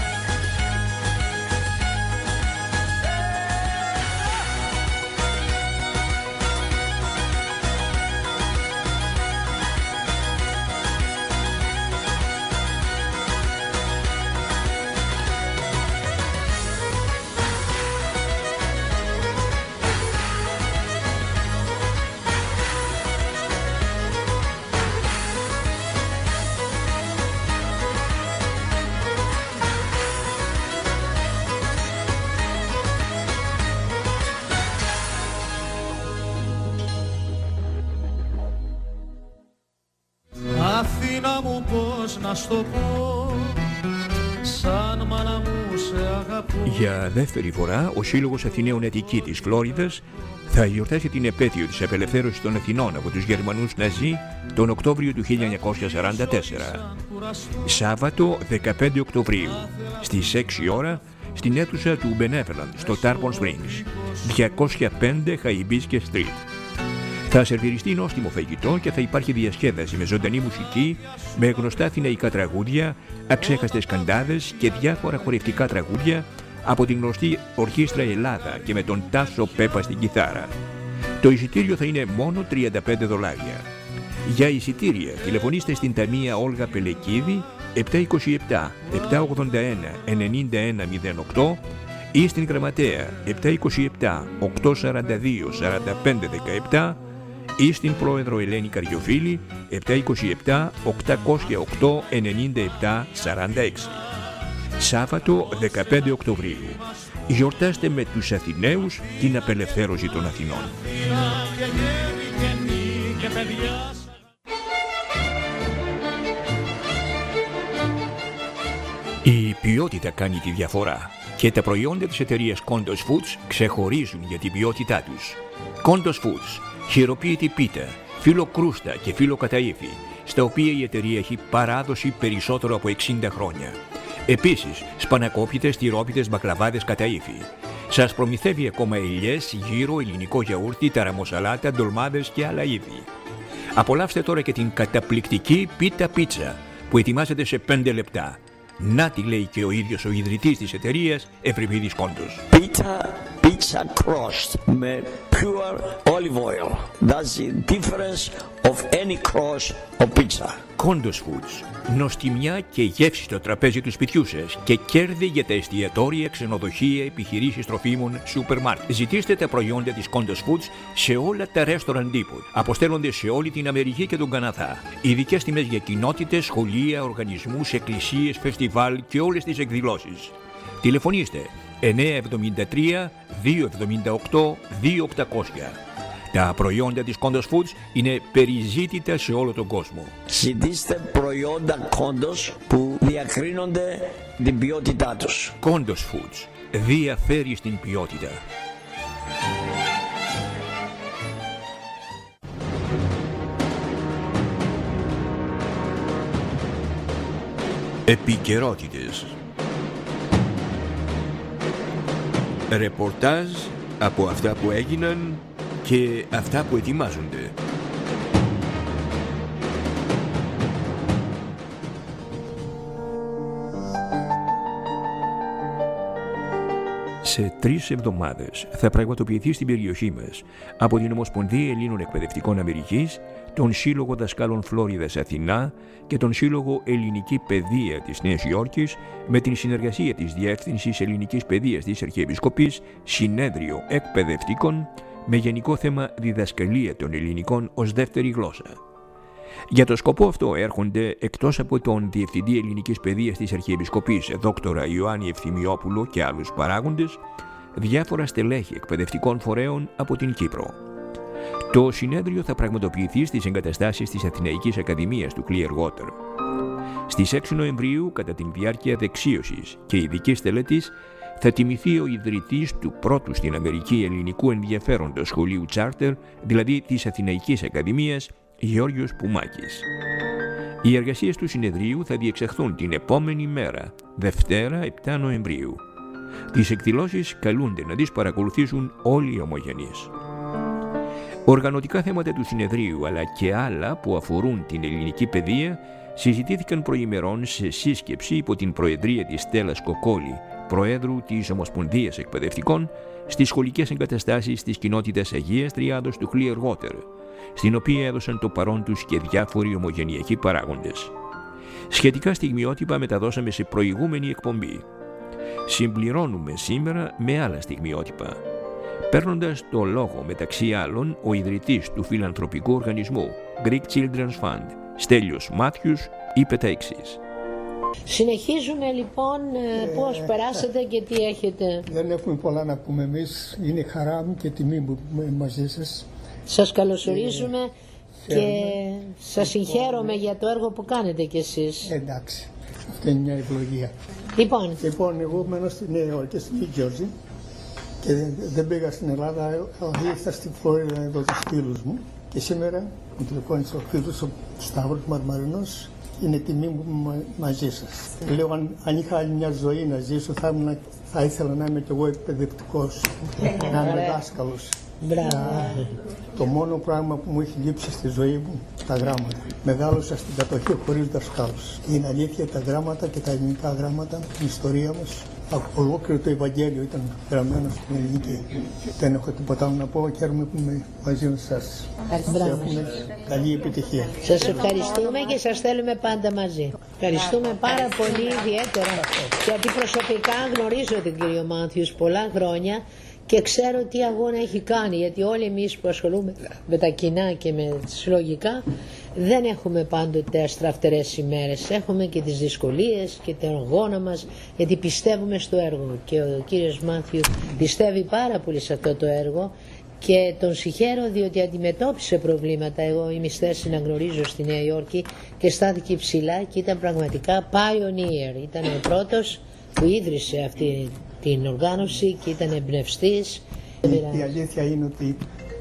Αθήνα μου, πώς να στο πω, σαν μάνα μου σε αγαπώ.
Για δεύτερη φορά, ο Σύλλογος Αθηναίων Αττική της Φλόριδας θα γιορτάσει την επέτειο της απελευθέρωσης των Αθηνών από τους Γερμανούς Ναζί τον Οκτώβριο του 1944. Σάββατο 15 Οκτωβρίου, στις 6 ώρα, στην αίθουσα του Benevolent στο Tarpon Springs, 205 Χαϊμπίσκε Street. Θα σερβιριστεί νόστιμο φαγητό και θα υπάρχει διασκέδαση με ζωντανή μουσική, με γνωστά αθηναϊκά τραγούδια, αξέχαστες καντάδες και διάφορα χορευτικά τραγούδια από την γνωστή Ορχήστρα Ελλάδα και με τον Τάσο Πέπα στην κιθάρα. Το εισιτήριο θα είναι μόνο $35. Για εισιτήρια τηλεφωνήστε στην ταμεία Όλγα Πελεκίδη 727 781 9108 ή στην γραμματέα 727 842 4517 ή στην πρόεδρο Ελένη Καριοφίλη 727 808 97 46. Σάββατο 15 Οκτωβρίου. Γιορτάστε με τους Αθηναίους την απελευθέρωση των Αθηνών. Η ποιότητα κάνει τη διαφορά και τα προϊόντα της εταιρείας Kondos Foods ξεχωρίζουν για την ποιότητά τους. Kondos Foods, χειροποίητη πίτα, φύλλο κρούστα και φύλλο καταΐφι, στα οποία η εταιρεία έχει παράδοση περισσότερο από 60 χρόνια. Επίσης, σπανακόπιτες, τυρόπιτες, μπακλαβάδες καταΐφι. Σας προμηθεύει ακόμα ελιές, γύρο, ελληνικό γιαούρτι, ταραμοσαλάτα, ντολμάδες και άλλα είδη. Απολαύστε τώρα και την καταπληκτική πίτα πίτσα που ετοιμάζεται σε 5 λεπτά. Να τη λέει και ο ίδιος ο ιδρυτής της εταιρείας, Ευρυπίδης Κόντος.
Pizza crust με pure olive oil. That's the difference of any crust of pizza.
Kondos Foods. Νοστιμιά και γεύση στο τραπέζι του σπιτιού σας και κέρδη για τα εστιατόρια, ξενοδοχεία, επιχειρήσεις τροφίμων, σούπερ μάρκετ. Ζητήστε τα προϊόντα της Kondos Foods σε όλα τα ρέστοραν τύπου. Αποστέλλονται σε όλη την Αμερική και τον Καναδά. Ειδικές τιμές για κοινότητες, σχολεία, οργανισμούς, εκκλησίες, φεστιβάλ και όλες τις εκδηλώσεις. Τηλεφωνήστε 973 278 2800. Τα προϊόντα της Kondos Foods είναι περιζήτητα σε όλο τον κόσμο.
Ζητήστε προϊόντα Kondos που διακρίνονται την ποιότητά τους.
Kondos Foods διαφέρει στην ποιότητα. Επικαιρότητες. Ρεπορτάζ από αυτά που έγιναν και αυτά που ετοιμάζονται. Σε 3 εβδομάδες θα πραγματοποιηθεί στην περιοχή μας από την Ομοσπονδία Ελλήνων Εκπαιδευτικών Αμερικής, τον Σύλλογο Δασκάλων Φλόριδας Αθηνά και τον Σύλλογο Ελληνική Παιδεία της Νέας Υόρκης, με την συνεργασία της Διεύθυνσης Ελληνικής Παιδείας της Αρχιεπισκοπής, συνέδριο εκπαιδευτικών με γενικό θέμα διδασκαλία των ελληνικών ως δεύτερη γλώσσα. Για το σκοπό αυτό έρχονται, εκτός από τον Διευθυντή Ελληνικής Παιδείας της Αρχιεπισκοπής, Δόκτορα Ιωάννη Ευθυμιόπουλο και άλλους παράγοντες, διάφορα στελέχη εκπαιδευτικών φορέων από την Κύπρο. Το συνέδριο θα πραγματοποιηθεί στις εγκαταστάσεις της Αθηναϊκής Ακαδημίας του Clearwater. Στις 6 Νοεμβρίου, κατά την διάρκεια δεξίωσης και ειδικής τελετής, θα τιμηθεί ο ιδρυτής του πρώτου στην Αμερική ελληνικού ενδιαφέροντος σχολείου Τσάρτερ, δηλαδή της Αθηναϊκής Ακαδημίας, Γεώργιος Πουμάκης. Οι εργασίες του συνεδρίου θα διεξαχθούν την επόμενη μέρα, Δευτέρα 7 Νοεμβρίου. Τις εκδηλώσεις καλούνται να τις παρακολουθήσουν όλοι οι ομογενείς. Οργανωτικά θέματα του συνεδρίου αλλά και άλλα που αφορούν την ελληνική παιδεία συζητήθηκαν προημερών σε σύσκεψη υπό την προεδρία της Στέλλας Κοκόλη, Προέδρου της Ομοσπονδίας Εκπαιδευτικών, στις σχολικές εγκαταστάσεις της κοινότητας Αγίας Τριάδος του Clearwater, στην οποία έδωσαν το παρόν τους και διάφοροι ομογενειακοί παράγοντες. Σχετικά στιγμιότυπα μεταδώσαμε σε προηγούμενη εκπομπή. Συμπληρώνουμε σήμερα με άλλα στιγμιότυπα, παίρνοντας το λόγο μεταξύ άλλων ο ιδρυτής του φιλανθρωπικού οργανισμού Greek Children's Fund, Στέλιος Μάθιους, είπε τα εξής.
Συνεχίζουμε λοιπόν πώς περάσατε και τι έχετε.
Δεν έχουμε πολλά να πούμε εμείς, είναι χαρά μου και τιμή μου μαζί σας.
Σας καλωσορίζουμε και σας συγχαίρομαι για το έργο που κάνετε κι εσείς.
Εντάξει, αυτή είναι μια ευλογία.
Λοιπόν,
εγώ μένω στη Νέα Υόρκη, στη Τζόρτζη και δεν πήγα στην Ελλάδα, ήρθα στη Φλόριδα εδώ τους φίλους μου και σήμερα μου τηλεφώνησε ο φίλος ο Σταύρος Μαρμαρινός. Είναι τιμή μου μαζί σας. Λέω αν είχα άλλη μια ζωή να ζήσω θα ήθελα να είμαι κι εγώ εκπαιδευτικός, να είμαι δάσκαλος. Το μόνο πράγμα που μου έχει λείψει στη ζωή μου, τα γράμματα. Μεγάλωσα στην κατοχή χωρίς δασκάλους. Είναι αλήθεια, τα γράμματα και τα ελληνικά γράμματα, την ιστορία μας, ολόκληρο το Ευαγγέλιο ήταν γραμμένο στην ελληνική. Δεν έχω τίποτα άλλο να πω. Χαίρομαι που είμαι μαζί σας. Καλή επιτυχία.
Σας ευχαριστούμε και σας θέλουμε πάντα μαζί. Ευχαριστούμε πάρα πολύ ιδιαίτερα, γιατί προσωπικά γνωρίζω τον κύριο Μάθιους πολλά χρόνια και ξέρω τι αγώνα έχει κάνει, γιατί όλοι εμείς που ασχολούμαι με τα κοινά και με συλλογικά δεν έχουμε πάντοτε αστραφτερές ημέρες, έχουμε και τις δυσκολίες και τον αγώνα μας, γιατί πιστεύουμε στο έργο και ο κύριος Μάθιου πιστεύει πάρα πολύ σε αυτό το έργο και τον συγχαίρω διότι αντιμετώπισε προβλήματα. Εγώ είμαι θέση να γνωρίζω στη Νέα Υόρκη και στάθηκε ψηλά και ήταν πραγματικά pioneer, ήταν ο πρώτος που ίδρυσε αυτή την οργάνωση και ήταν εμπνευστής.
Η αλήθεια είναι ότι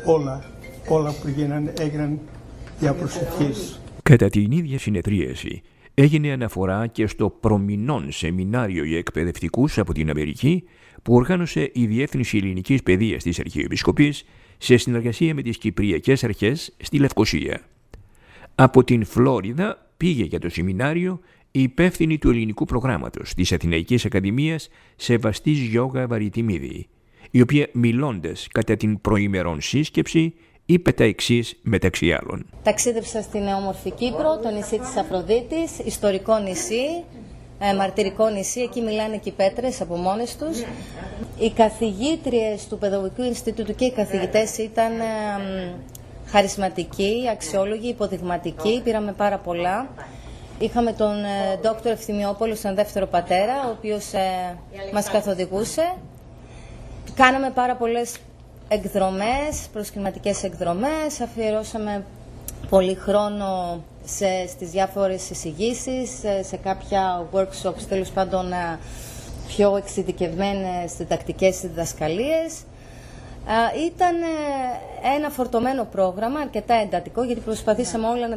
όλα που έγιναν για προσευχής.
Κατά την ίδια συνεδρίαση έγινε αναφορά και στο προμηνών σεμινάριο για εκπαιδευτικούς από την Αμερική που οργάνωσε η Διεύθυνση Ελληνικής Παιδείας της Αρχιεπισκοπής σε συνεργασία με τις Κυπριακές Αρχές στη Λευκοσία. Από την Φλόριδα πήγε για το σεμινάριο η υπεύθυνη του ελληνικού προγράμματος της Αθηναϊκής Ακαδημίας Σεβαστής Γιώγα Βαριτιμίδη, η οποία μιλώντας κατά την προημερών σύσκεψη είπε τα εξής μεταξύ άλλων.
Ταξίδεψα στην όμορφη Κύπρο, το νησί της Αφροδίτης, ιστορικό νησί, μαρτυρικό νησί, εκεί μιλάνε και οι πέτρες από μόνες τους. Οι καθηγήτριες του Παιδαγωγικού Ινστιτούτου και οι καθηγητές ήταν χαρισματικοί, αξιόλογοι, υποδειγματικοί, πήραμε πάρα πολλά. Είχαμε τον Δόκτωρ Ευθυμιόπολο σαν δεύτερο πατέρα, ο οποίος μας καθοδηγούσε. Κάναμε πάρα πολλές εκδρομές, προσκυνηματικές εκδρομές, αφιερώσαμε πολύ χρόνο στις διάφορες εισηγήσεις, σε κάποια workshops, τέλος πάντων πιο εξειδικευμένες διδακτικές διδασκαλίες. Ήταν ένα φορτωμένο πρόγραμμα, αρκετά εντατικό, γιατί προσπαθήσαμε όλα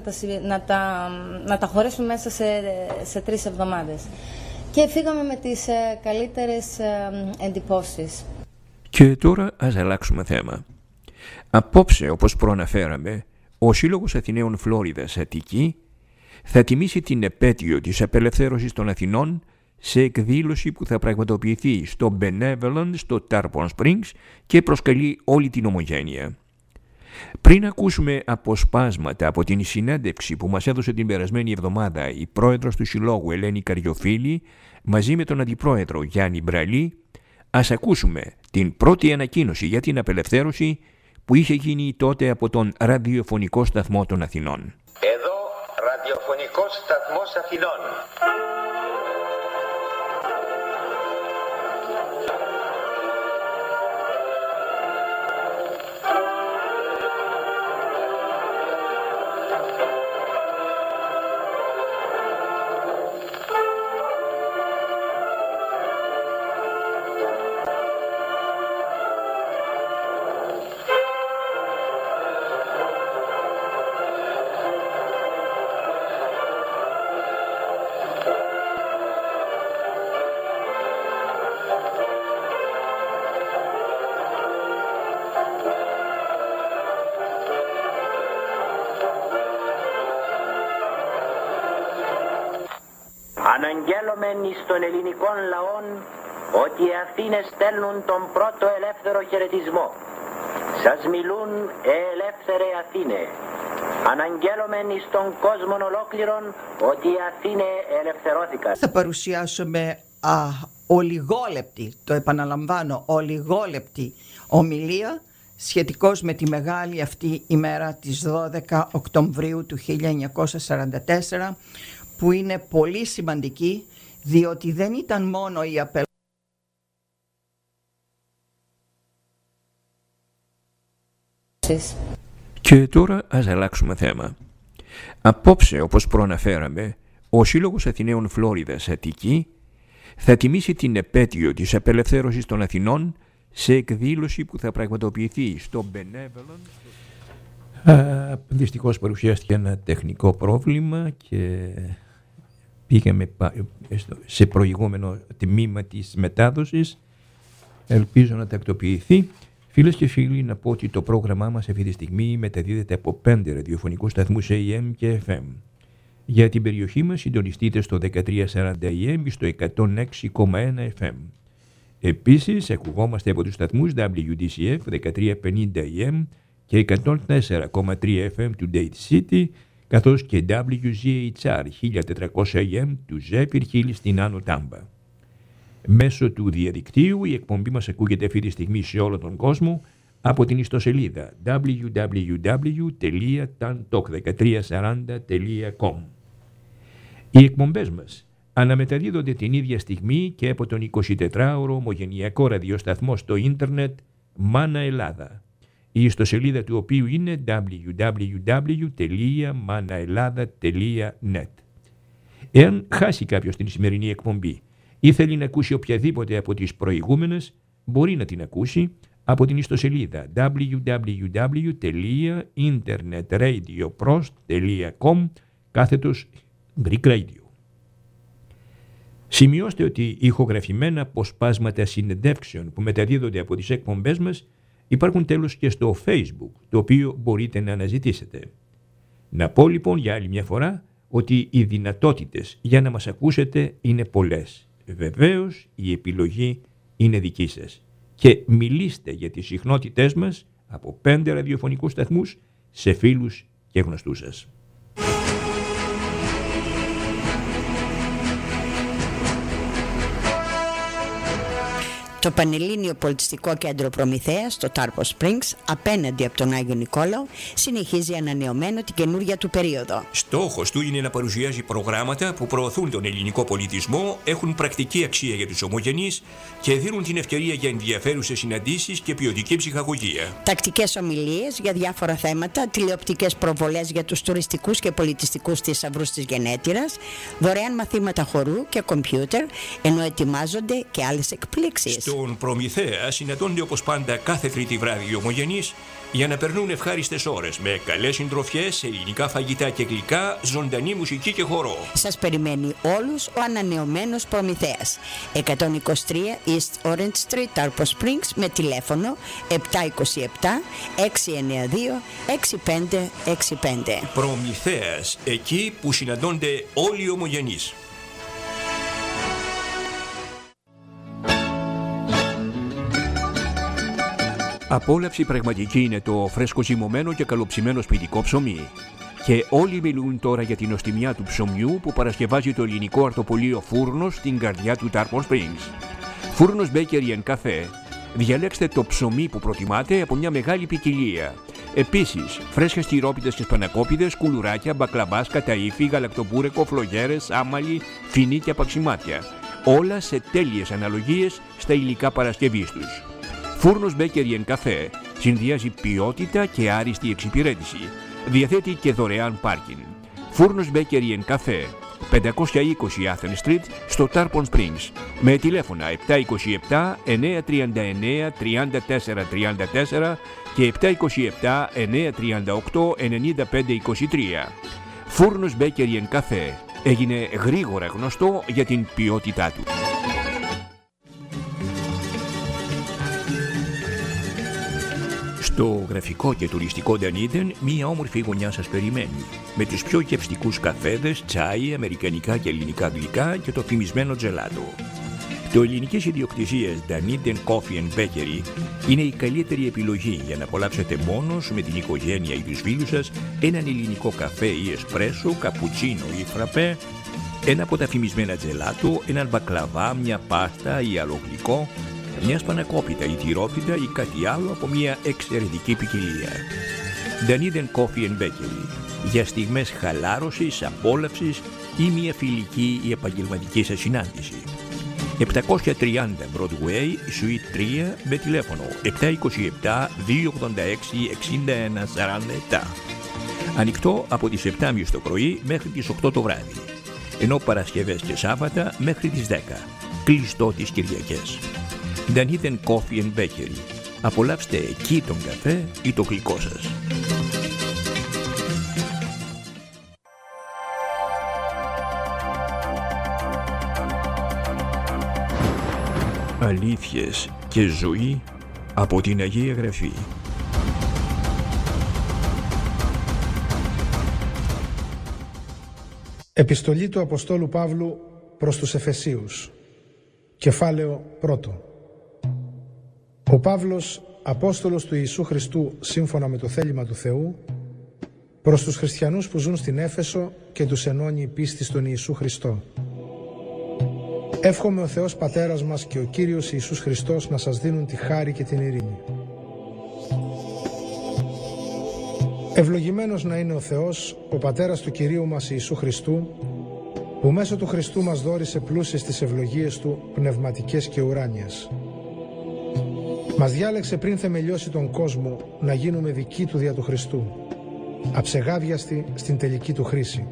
να τα χωρέσουμε μέσα σε 3 εβδομάδες. Και φύγαμε με τις καλύτερες εντυπώσεις.
Και τώρα ας αλλάξουμε θέμα. Απόψε, όπως προαναφέραμε, ο Σύλλογος Αθηναίων Φλόριδας Αττική θα τιμήσει την επέτειο της απελευθέρωσης των Αθηνών σε εκδήλωση που θα πραγματοποιηθεί στο Benevolent στο Tarpon Springs και προσκαλεί όλη την ομογένεια. Πριν ακούσουμε αποσπάσματα από την συνέντευξη που μας έδωσε την περασμένη εβδομάδα η πρόεδρος του Συλλόγου Ελένη Καριοφίλη μαζί με τον αντιπρόεδρο Γιάννη Μπραλή, ας ακούσουμε την πρώτη ανακοίνωση για την απελευθέρωση που είχε γίνει τότε από τον ραδιοφωνικό σταθμό των Αθηνών.
Εδώ ραδιοφωνικός σταθμός Αθηνών.
Αναγγέλωμεν εις των ελληνικών λαών ότι οι Αθήνες στέλνουν τον πρώτο ελεύθερο χαιρετισμό. Σας μιλούν ελεύθερε Αθήνε. Αναγγέλωμεν εις τον κόσμο ολόκληρον ότι οι Αθήνε ελευθερώθηκαν.
Θα παρουσιάσουμε ολιγόλεπτη, το επαναλαμβάνω, ολιγόλεπτη ομιλία σχετικώς με τη μεγάλη αυτή ημέρα της 12 Οκτωβρίου του 1944, που είναι πολύ σημαντική, διότι δεν ήταν μόνο η απελευθέρωση.
Και τώρα ας αλλάξουμε θέμα. Απόψε, όπως προαναφέραμε, ο Σύλλογος Αθηναίων Φλόριδας Αττική θα τιμήσει την επέτειο της απελευθέρωσης των Αθηνών σε εκδήλωση που θα πραγματοποιηθεί στο Benevolent. Δυστυχώς παρουσιάστηκε ένα τεχνικό πρόβλημα και πήγαμε σε προηγούμενο τμήμα της μετάδοσης. Ελπίζω να τακτοποιηθεί. Φίλες και φίλοι, να πω ότι το πρόγραμμά μας αυτή τη στιγμή μεταδίδεται από 5 ραδιοφωνικούς σταθμούς AM και FM. Για την περιοχή μας συντονιστείτε στο 1340 AM και στο 106,1 FM. Επίσης, ακουγόμαστε από τους σταθμούς WDCF 1350 AM και 104,3 FM του Date City, καθώς και WGHR 1400 AM του Zephyr Hill στην Άνω Τάμπα. Μέσω του διαδικτύου η εκπομπή μας ακούγεται αυτή τη στιγμή σε όλο τον κόσμο από την ιστοσελίδα www.tantalk1340.com. Οι εκπομπές μας αναμεταδίδονται την ίδια στιγμή και από τον 24ωρο ομογενειακό ραδιοσταθμό στο ίντερνετ Μάνα Ελλάδα, η ιστοσελίδα του οποίου είναι www.manaelada.net. Εάν χάσει κάποιος την σημερινή εκπομπή ή θέλει να ακούσει οποιαδήποτε από τις προηγούμενες, μπορεί να την ακούσει από την ιστοσελίδα www.internetradioprost.com/Greek Radio. Σημειώστε ότι ηχογραφημένα αποσπάσματα συνεντεύξεων που μεταδίδονται από τις εκπομπές μας υπάρχουν τέλος και στο Facebook, το οποίο μπορείτε να αναζητήσετε. Να πω λοιπόν για άλλη μια φορά ότι οι δυνατότητες για να μας ακούσετε είναι πολλές. Βεβαίως η επιλογή είναι δική σας. Και μιλήστε για τις συχνότητές μας από 5 ραδιοφωνικούς σταθμούς σε φίλους και γνωστούς σας.
Το Πανελλήνιο Πολιτιστικό Κέντρο Προμηθέας, το Tarpon Springs, απέναντι από τον Άγιο Νικόλαο, συνεχίζει ανανεωμένο την καινούργια του περίοδο.
Στόχος του είναι να παρουσιάζει προγράμματα που προωθούν τον ελληνικό πολιτισμό, έχουν πρακτική αξία για τους ομογενείς και δίνουν την ευκαιρία για ενδιαφέρουσες συναντήσεις και ποιοτική ψυχαγωγία.
Τακτικές ομιλίες για διάφορα θέματα, τηλεοπτικές προβολές για τους τουριστικούς και πολιτιστικούς θησαυρούς της γενέτειρας, δωρεάν μαθήματα χορού και κομπιούτερ, ενώ ετοιμάζονται και άλλες εκπλήξεις.
Στον Προμηθέα συναντώνται όπως πάντα κάθε Τρίτη βράδυ οι ομογενείς για να περνούν ευχάριστες ώρες με καλές συντροφιές, ελληνικά φαγητά και γλυκά, ζωντανή μουσική και χορό.
Σας περιμένει όλους ο ανανεωμένος Προμηθέας. 123 East Orange Street, Tarpon Springs, με τηλέφωνο 727-692-6565.
Προμηθέας, εκεί που συναντώνται όλοι οι ομογενείς. Απόλαυση πραγματική είναι το φρέσκο ζυμωμένο και καλοψημένο σπιτικό ψωμί. Και όλοι μιλούν τώρα για την νοστιμιά του ψωμιού που παρασκευάζει το ελληνικό αρτοπολείο Φούρνος στην καρδιά του Tarpon Springs. Φούρνος Bakery and Cafe. Διαλέξτε το ψωμί που προτιμάτε από μια μεγάλη ποικιλία. Επίσης, φρέσκες τυρόπιτες και σπανακόπιδες, κουλουράκια, μπακλαμπάς, καταΐφι, γαλακτοπούρεκο, φλογέρες, άμαλι, φινί και απαξιμάτια. Όλα σε τέλειες αναλογίες στα υλικά παρασκευής τους. Φούρνος Bakery and Cafe συνδυάζει ποιότητα και άριστη εξυπηρέτηση. Διαθέτει και δωρεάν πάρκινγκ. Φούρνος Bakery and Cafe, 520 Athens Street, στο Tarpon Springs, με τηλέφωνα 727-939-3434 και 727-938-9523. Φούρνος Bakery and Cafe έγινε γρήγορα γνωστό για την ποιότητά του. Στο γραφικό και τουριστικό Dunedin, μία όμορφη γωνιά σας περιμένει, με τους πιο γευστικούς καφέδες, τσάι, αμερικανικά και ελληνικά γλυκά και το φημισμένο τζελάτο. Το ελληνικές ιδιοκτησίες Dunedin Coffee and Bakery είναι η καλύτερη επιλογή για να απολαύσετε μόνος με την οικογένεια ή τους φίλους σας έναν ελληνικό καφέ ή εσπρέσο, καπουτσίνο ή φραπέ, ένα από τα φημισμένα τζελάτο, έναν μπακλαβά, μια πάστα ή άλλο γλυκό, μια σπανακόπιτα ή τυρόπιτα ή κάτι άλλο από μια εξαιρετική ποικιλία. Dunedin Coffee and Bakery, για στιγμές χαλάρωσης, απόλαυσης ή μια φιλική ή επαγγελματική σας συνάντηση. 730 Broadway, Suite 3, με τηλέφωνο 727-286-6147. Ανοιχτό από τις 7.30 το πρωί μέχρι τις 8 το βράδυ, ενώ Παρασκευές και Σάββατα μέχρι τις 10, κλειστό τις Κυριακές. Dunedin Coffee and Bakery. Απολαύστε εκεί τον καφέ ή το γλυκό σας. Αλήθειες και ζωή από την Αγία Γραφή.
Επιστολή του Αποστόλου Παύλου προς τους Εφεσίους. Κεφάλαιο 1. Ο Παύλος, Απόστολος του Ιησού Χριστού σύμφωνα με το θέλημα του Θεού, προς τους χριστιανούς που ζουν στην Έφεσο και τους ενώνει η πίστη στον Ιησού Χριστό. Εύχομαι ο Θεός Πατέρας μας και ο Κύριος Ιησούς Χριστός να σας δίνουν τη χάρη και την ειρήνη. Ευλογημένος να είναι ο Θεός, ο Πατέρας του Κυρίου μας Ιησού Χριστού, που μέσω του Χριστού μας δώρισε πλούσιες τις ευλογίες Του, πνευματικές και ουράνιες. Μας διάλεξε πριν θεμελιώσει τον κόσμο να γίνουμε δικοί Του δια του Χριστού, αψεγάδιαστοι στην τελική Του χρήση.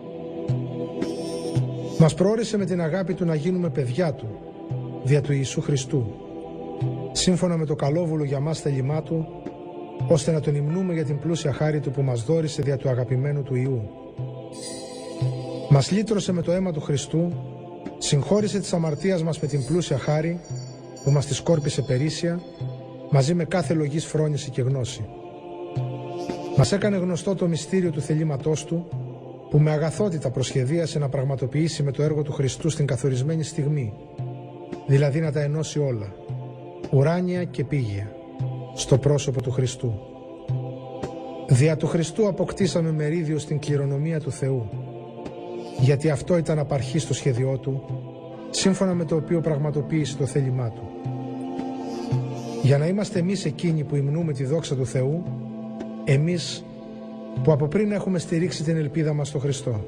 Μας προώρισε με την αγάπη Του να γίνουμε παιδιά Του, δια του Ιησού Χριστού, σύμφωνα με το καλόβουλο για μας θέλημά Του, ώστε να Τον υμνούμε για την πλούσια χάρη Του που μας δώρισε δια του αγαπημένου Του Υιού. Μας λύτρωσε με το αίμα του Χριστού, συγχώρησε της αμαρτίας μας με την πλούσια χάρη που μας τη σκόρπισε περίσσια, μαζί με κάθε λογής φρόνηση και γνώση. Μας έκανε γνωστό το μυστήριο του θελήματός Του, που με αγαθότητα προσχεδίασε να πραγματοποιήσει με το έργο του Χριστού στην καθορισμένη στιγμή, δηλαδή να τα ενώσει όλα, ουράνια και πήγια, στο πρόσωπο του Χριστού. Δια του Χριστού αποκτήσαμε μερίδιο στην κληρονομία του Θεού, γιατί αυτό ήταν απαρχή στο σχέδιό Του, σύμφωνα με το οποίο πραγματοποίησε το θέλημά Του. Για να είμαστε εμείς εκείνοι που υμνούμε τη δόξα του Θεού, εμείς που από πριν έχουμε στηρίξει την ελπίδα μας στο Χριστό.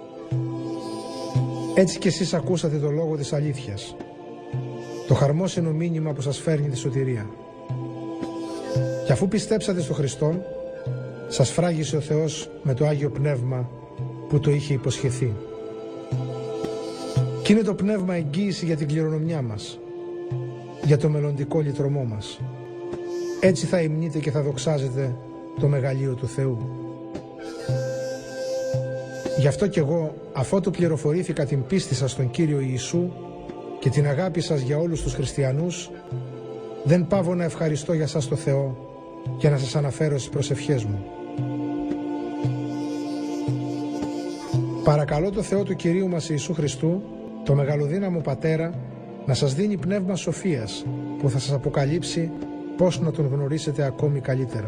Έτσι κι εσείς ακούσατε το λόγο της αλήθειας, το χαρμόσυνο μήνυμα που σας φέρνει τη σωτηρία. Και αφού πιστέψατε στο Χριστόν, σας φράγισε ο Θεός με το Άγιο Πνεύμα που το είχε υποσχεθεί. Κι είναι το Πνεύμα εγγύηση για την κληρονομιά μας, για το μελλοντικό λυτρωμό μας. Έτσι θα υμνείτε και θα δοξάζετε το μεγαλείο του Θεού. Γι' αυτό κι εγώ, αφότου πληροφορήθηκα την πίστη σας στον Κύριο Ιησού και την αγάπη σας για όλους τους χριστιανούς, δεν παύω να ευχαριστώ για σας το Θεό και να σας αναφέρω στις προσευχές μου. Παρακαλώ το Θεό του Κυρίου μας Ιησού Χριστού, το μεγαλοδύναμο Πατέρα, να σας δίνει πνεύμα σοφίας που θα σας αποκαλύψει πώς να Τον γνωρίσετε ακόμη καλύτερα.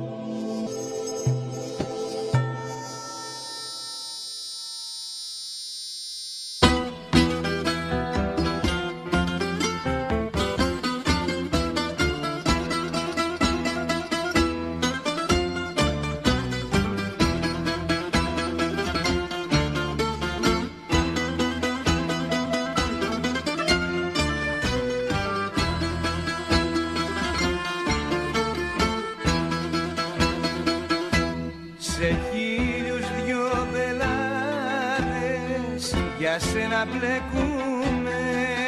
σένα μπλεκούμε,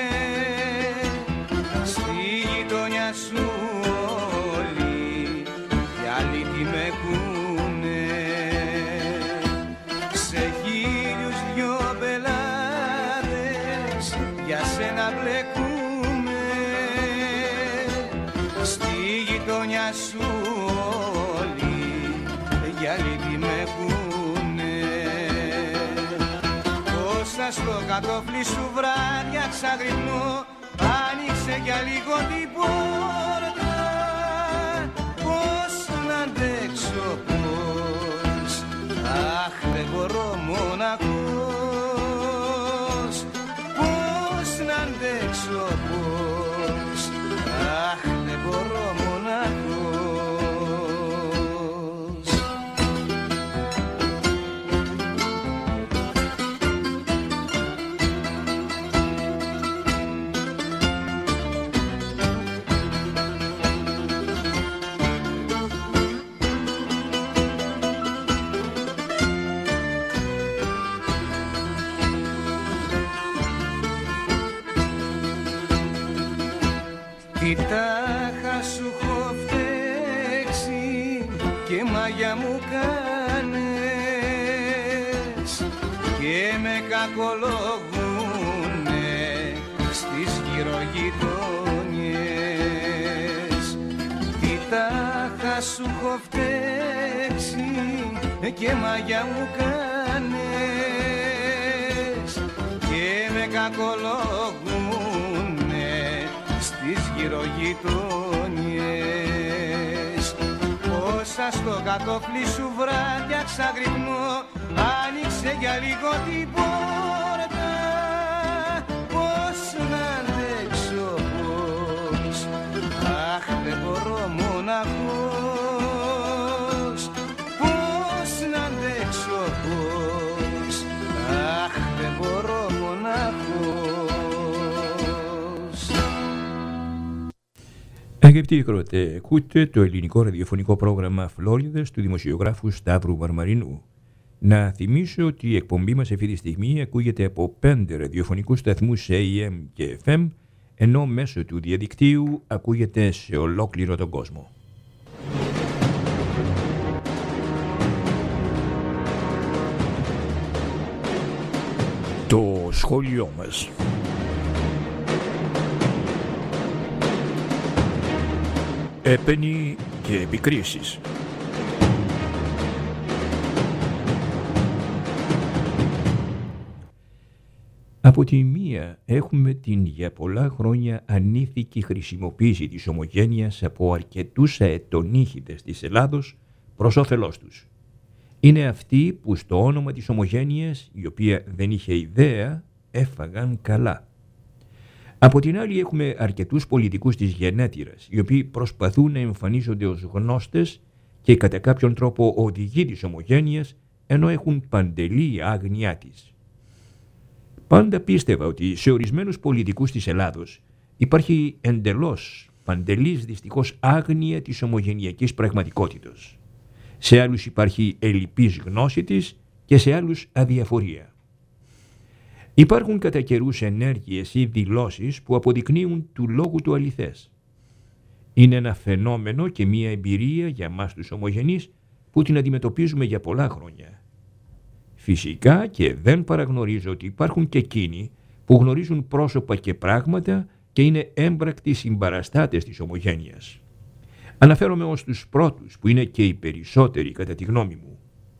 στη γειτονιά σου όλοι κι άλλοι τι με πούνε. Σε χίλιους δυο πελάτες για σένα μπλεκούμε, στη γειτονιά σου στο κατόφλι σου βράδια ξαγρυπνώ, άνοιξε για λίγο την πόρτα. Πώς να αντέξω, πώς, αχ δεν μπορώ μοναχός. Πώς να αντέξω, πώς, αχ δεν μπορώ μοναχός. Τι τάχα σου έχω φταίξει και μαγιά μου κάνες και με κακολογούνε στις γυρογειτονιές. Τι τάχα σου έχω φταίξει και μαγιά μου κάνες και με κακολογούνε στις γυρογειτονιές. Όσα στο κατόφλι σου βράδια ξαγρυπνώ, άνοιξε για λίγο την πόρτα. Πώς να αντέξω, πώς, αχ δεν μπορώ μοναχός. Πώς να αντέξω, πώς, αχ δεν μπορώ μοναχός.
Αγαπητοί ακροατές, ακούτε το ελληνικό ραδιοφωνικό πρόγραμμα Φλόριδες του δημοσιογράφου Σταύρου Μαρμαρινού. Να θυμίσω ότι η εκπομπή μας αυτή τη στιγμή ακούγεται από 5 ραδιοφωνικούς σταθμούς AM και FM, ενώ μέσω του διαδικτύου ακούγεται σε ολόκληρο τον κόσμο. Το σχόλιο μας. Έπαινοι και επικρίσεις. Από τη μία έχουμε την για πολλά χρόνια ανήθικη χρησιμοποίηση της ομογένειας από αρκετούς αετονύχητες της Ελλάδος προς όφελός τους. Είναι αυτοί που στο όνομα της ομογένειας, η οποία δεν είχε ιδέα, έφαγαν καλά. Από την άλλη έχουμε αρκετούς πολιτικούς της γενέτειρας, οι οποίοι προσπαθούν να εμφανίζονται ως γνώστες και κατά κάποιον τρόπο οδηγοί της ομογένειας, ενώ έχουν παντελή άγνοιά της. Πάντα πίστευα ότι σε ορισμένους πολιτικούς της Ελλάδος υπάρχει εντελώς, παντελής δυστυχώς άγνοια της ομογενειακής πραγματικότητας. Σε άλλους υπάρχει ελλειπής γνώση της και σε άλλους αδιαφορία. Υπάρχουν κατά καιρούς ενέργειες ή δηλώσεις που αποδεικνύουν του λόγου του αληθές. Είναι ένα φαινόμενο και μία εμπειρία για μας τους ομογενείς που την αντιμετωπίζουμε για πολλά χρόνια. Φυσικά και δεν παραγνωρίζω ότι υπάρχουν και εκείνοι που γνωρίζουν πρόσωπα και πράγματα και είναι έμπρακτοι συμπαραστάτες της ομογένειας. Αναφέρομαι ως τους πρώτους που είναι και οι περισσότεροι κατά τη γνώμη μου.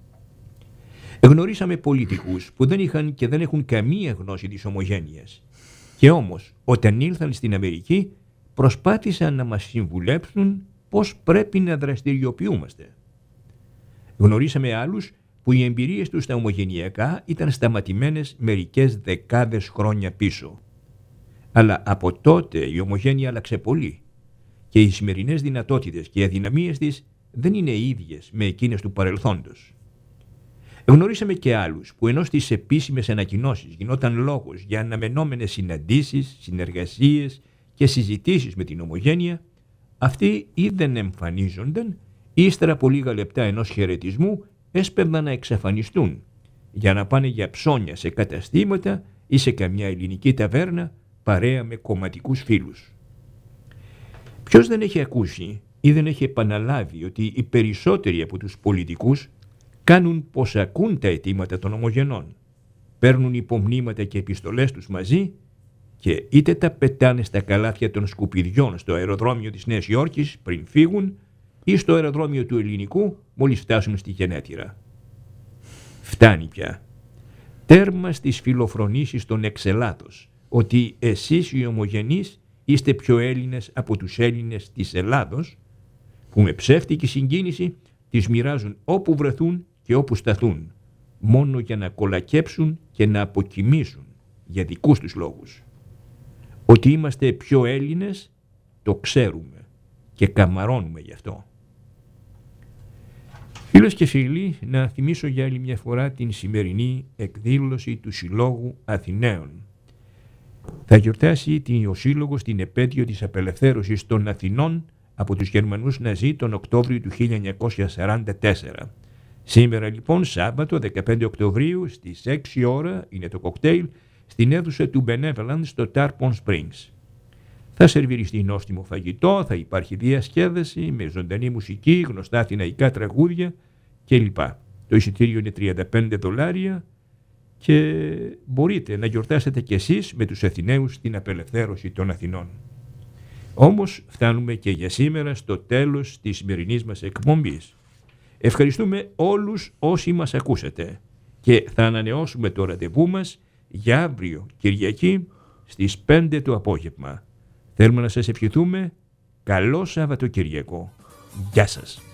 Γνωρίσαμε πολιτικούς που δεν είχαν και δεν έχουν καμία γνώση της ομογένειας και όμως όταν ήλθαν στην Αμερική προσπάθησαν να μας συμβουλέψουν πώς πρέπει να δραστηριοποιούμαστε. Γνωρίσαμε άλλους που οι εμπειρίες τους στα ομογενειακά ήταν σταματημένες μερικές δεκάδες χρόνια πίσω. Αλλά από τότε η ομογένεια άλλαξε πολύ και οι σημερινές δυνατότητες και αδυναμίες της δεν είναι ίδιες με εκείνες του παρελθόντος. Γνωρίσαμε και άλλους που ενώ στις επίσημες ανακοινώσεις γινόταν λόγος για αναμενόμενες συναντήσεις, συνεργασίες και συζητήσεις με την ομογένεια, αυτοί ή δεν εμφανίζονταν ή ύστερα από λίγα λεπτά ενός χαιρετισμού έσπευαν να εξαφανιστούν για να πάνε για ψώνια σε καταστήματα ή σε καμιά ελληνική ταβέρνα παρέα με κομματικούς φίλους. Ποιος δεν έχει ακούσει ή δεν έχει επαναλάβει ότι οι περισσότεροι από τους πολιτικούς κάνουν πως ακούν τα αιτήματα των ομογενών, παίρνουν υπομνήματα και επιστολές τους μαζί και είτε τα πετάνε στα καλάθια των σκουπιδιών στο αεροδρόμιο της Νέας Υόρκης πριν φύγουν ή στο αεροδρόμιο του Ελληνικού μόλις φτάσουν στη γενέτειρα. Φτάνει πια. Τέρμα στις φιλοφρονήσεις των εξελάδος, ότι εσείς οι ομογενείς είστε πιο Έλληνες από τους Έλληνες της Ελλάδος, που με ψεύτικη συγκίνηση τις μοιράζουν όπου βρεθούν και όπου σταθούν, μόνο για να κολακέψουν και να αποκοιμήσουν για δικούς τους λόγους. Ότι είμαστε πιο Έλληνες το ξέρουμε και καμαρώνουμε γι' αυτό. Φίλες και φίλοι, να θυμίσω για άλλη μια φορά την σημερινή εκδήλωση του Συλλόγου Αθηναίων. Θα γιορτάσει ο Σύλλογος την επέτειο της απελευθέρωσης των Αθηνών από τους Γερμανούς Ναζί τον Οκτώβριο του 1944. Σήμερα λοιπόν, Σάββατο 15 Οκτωβρίου στις 6 ώρα, είναι το κοκτέιλ, στην αίθουσα του Benevolent στο Tarpon Springs. Θα σερβιριστεί νόστιμο φαγητό, θα υπάρχει διασκέδαση με ζωντανή μουσική, γνωστά αθηναϊκά τραγούδια κλπ. Το εισιτήριο είναι $35 και μπορείτε να γιορτάσετε κι εσείς με τους Αθηναίους την απελευθέρωση των Αθηνών. Όμως φτάνουμε και για σήμερα στο τέλος της σημερινής μας εκπομπής. Ευχαριστούμε όλους όσοι μας ακούσατε και θα ανανεώσουμε το ραντεβού μας για αύριο Κυριακή στις 5 το απόγευμα. Θέλουμε να σας ευχηθούμε καλό Σαββατοκυριακό. Γεια σας.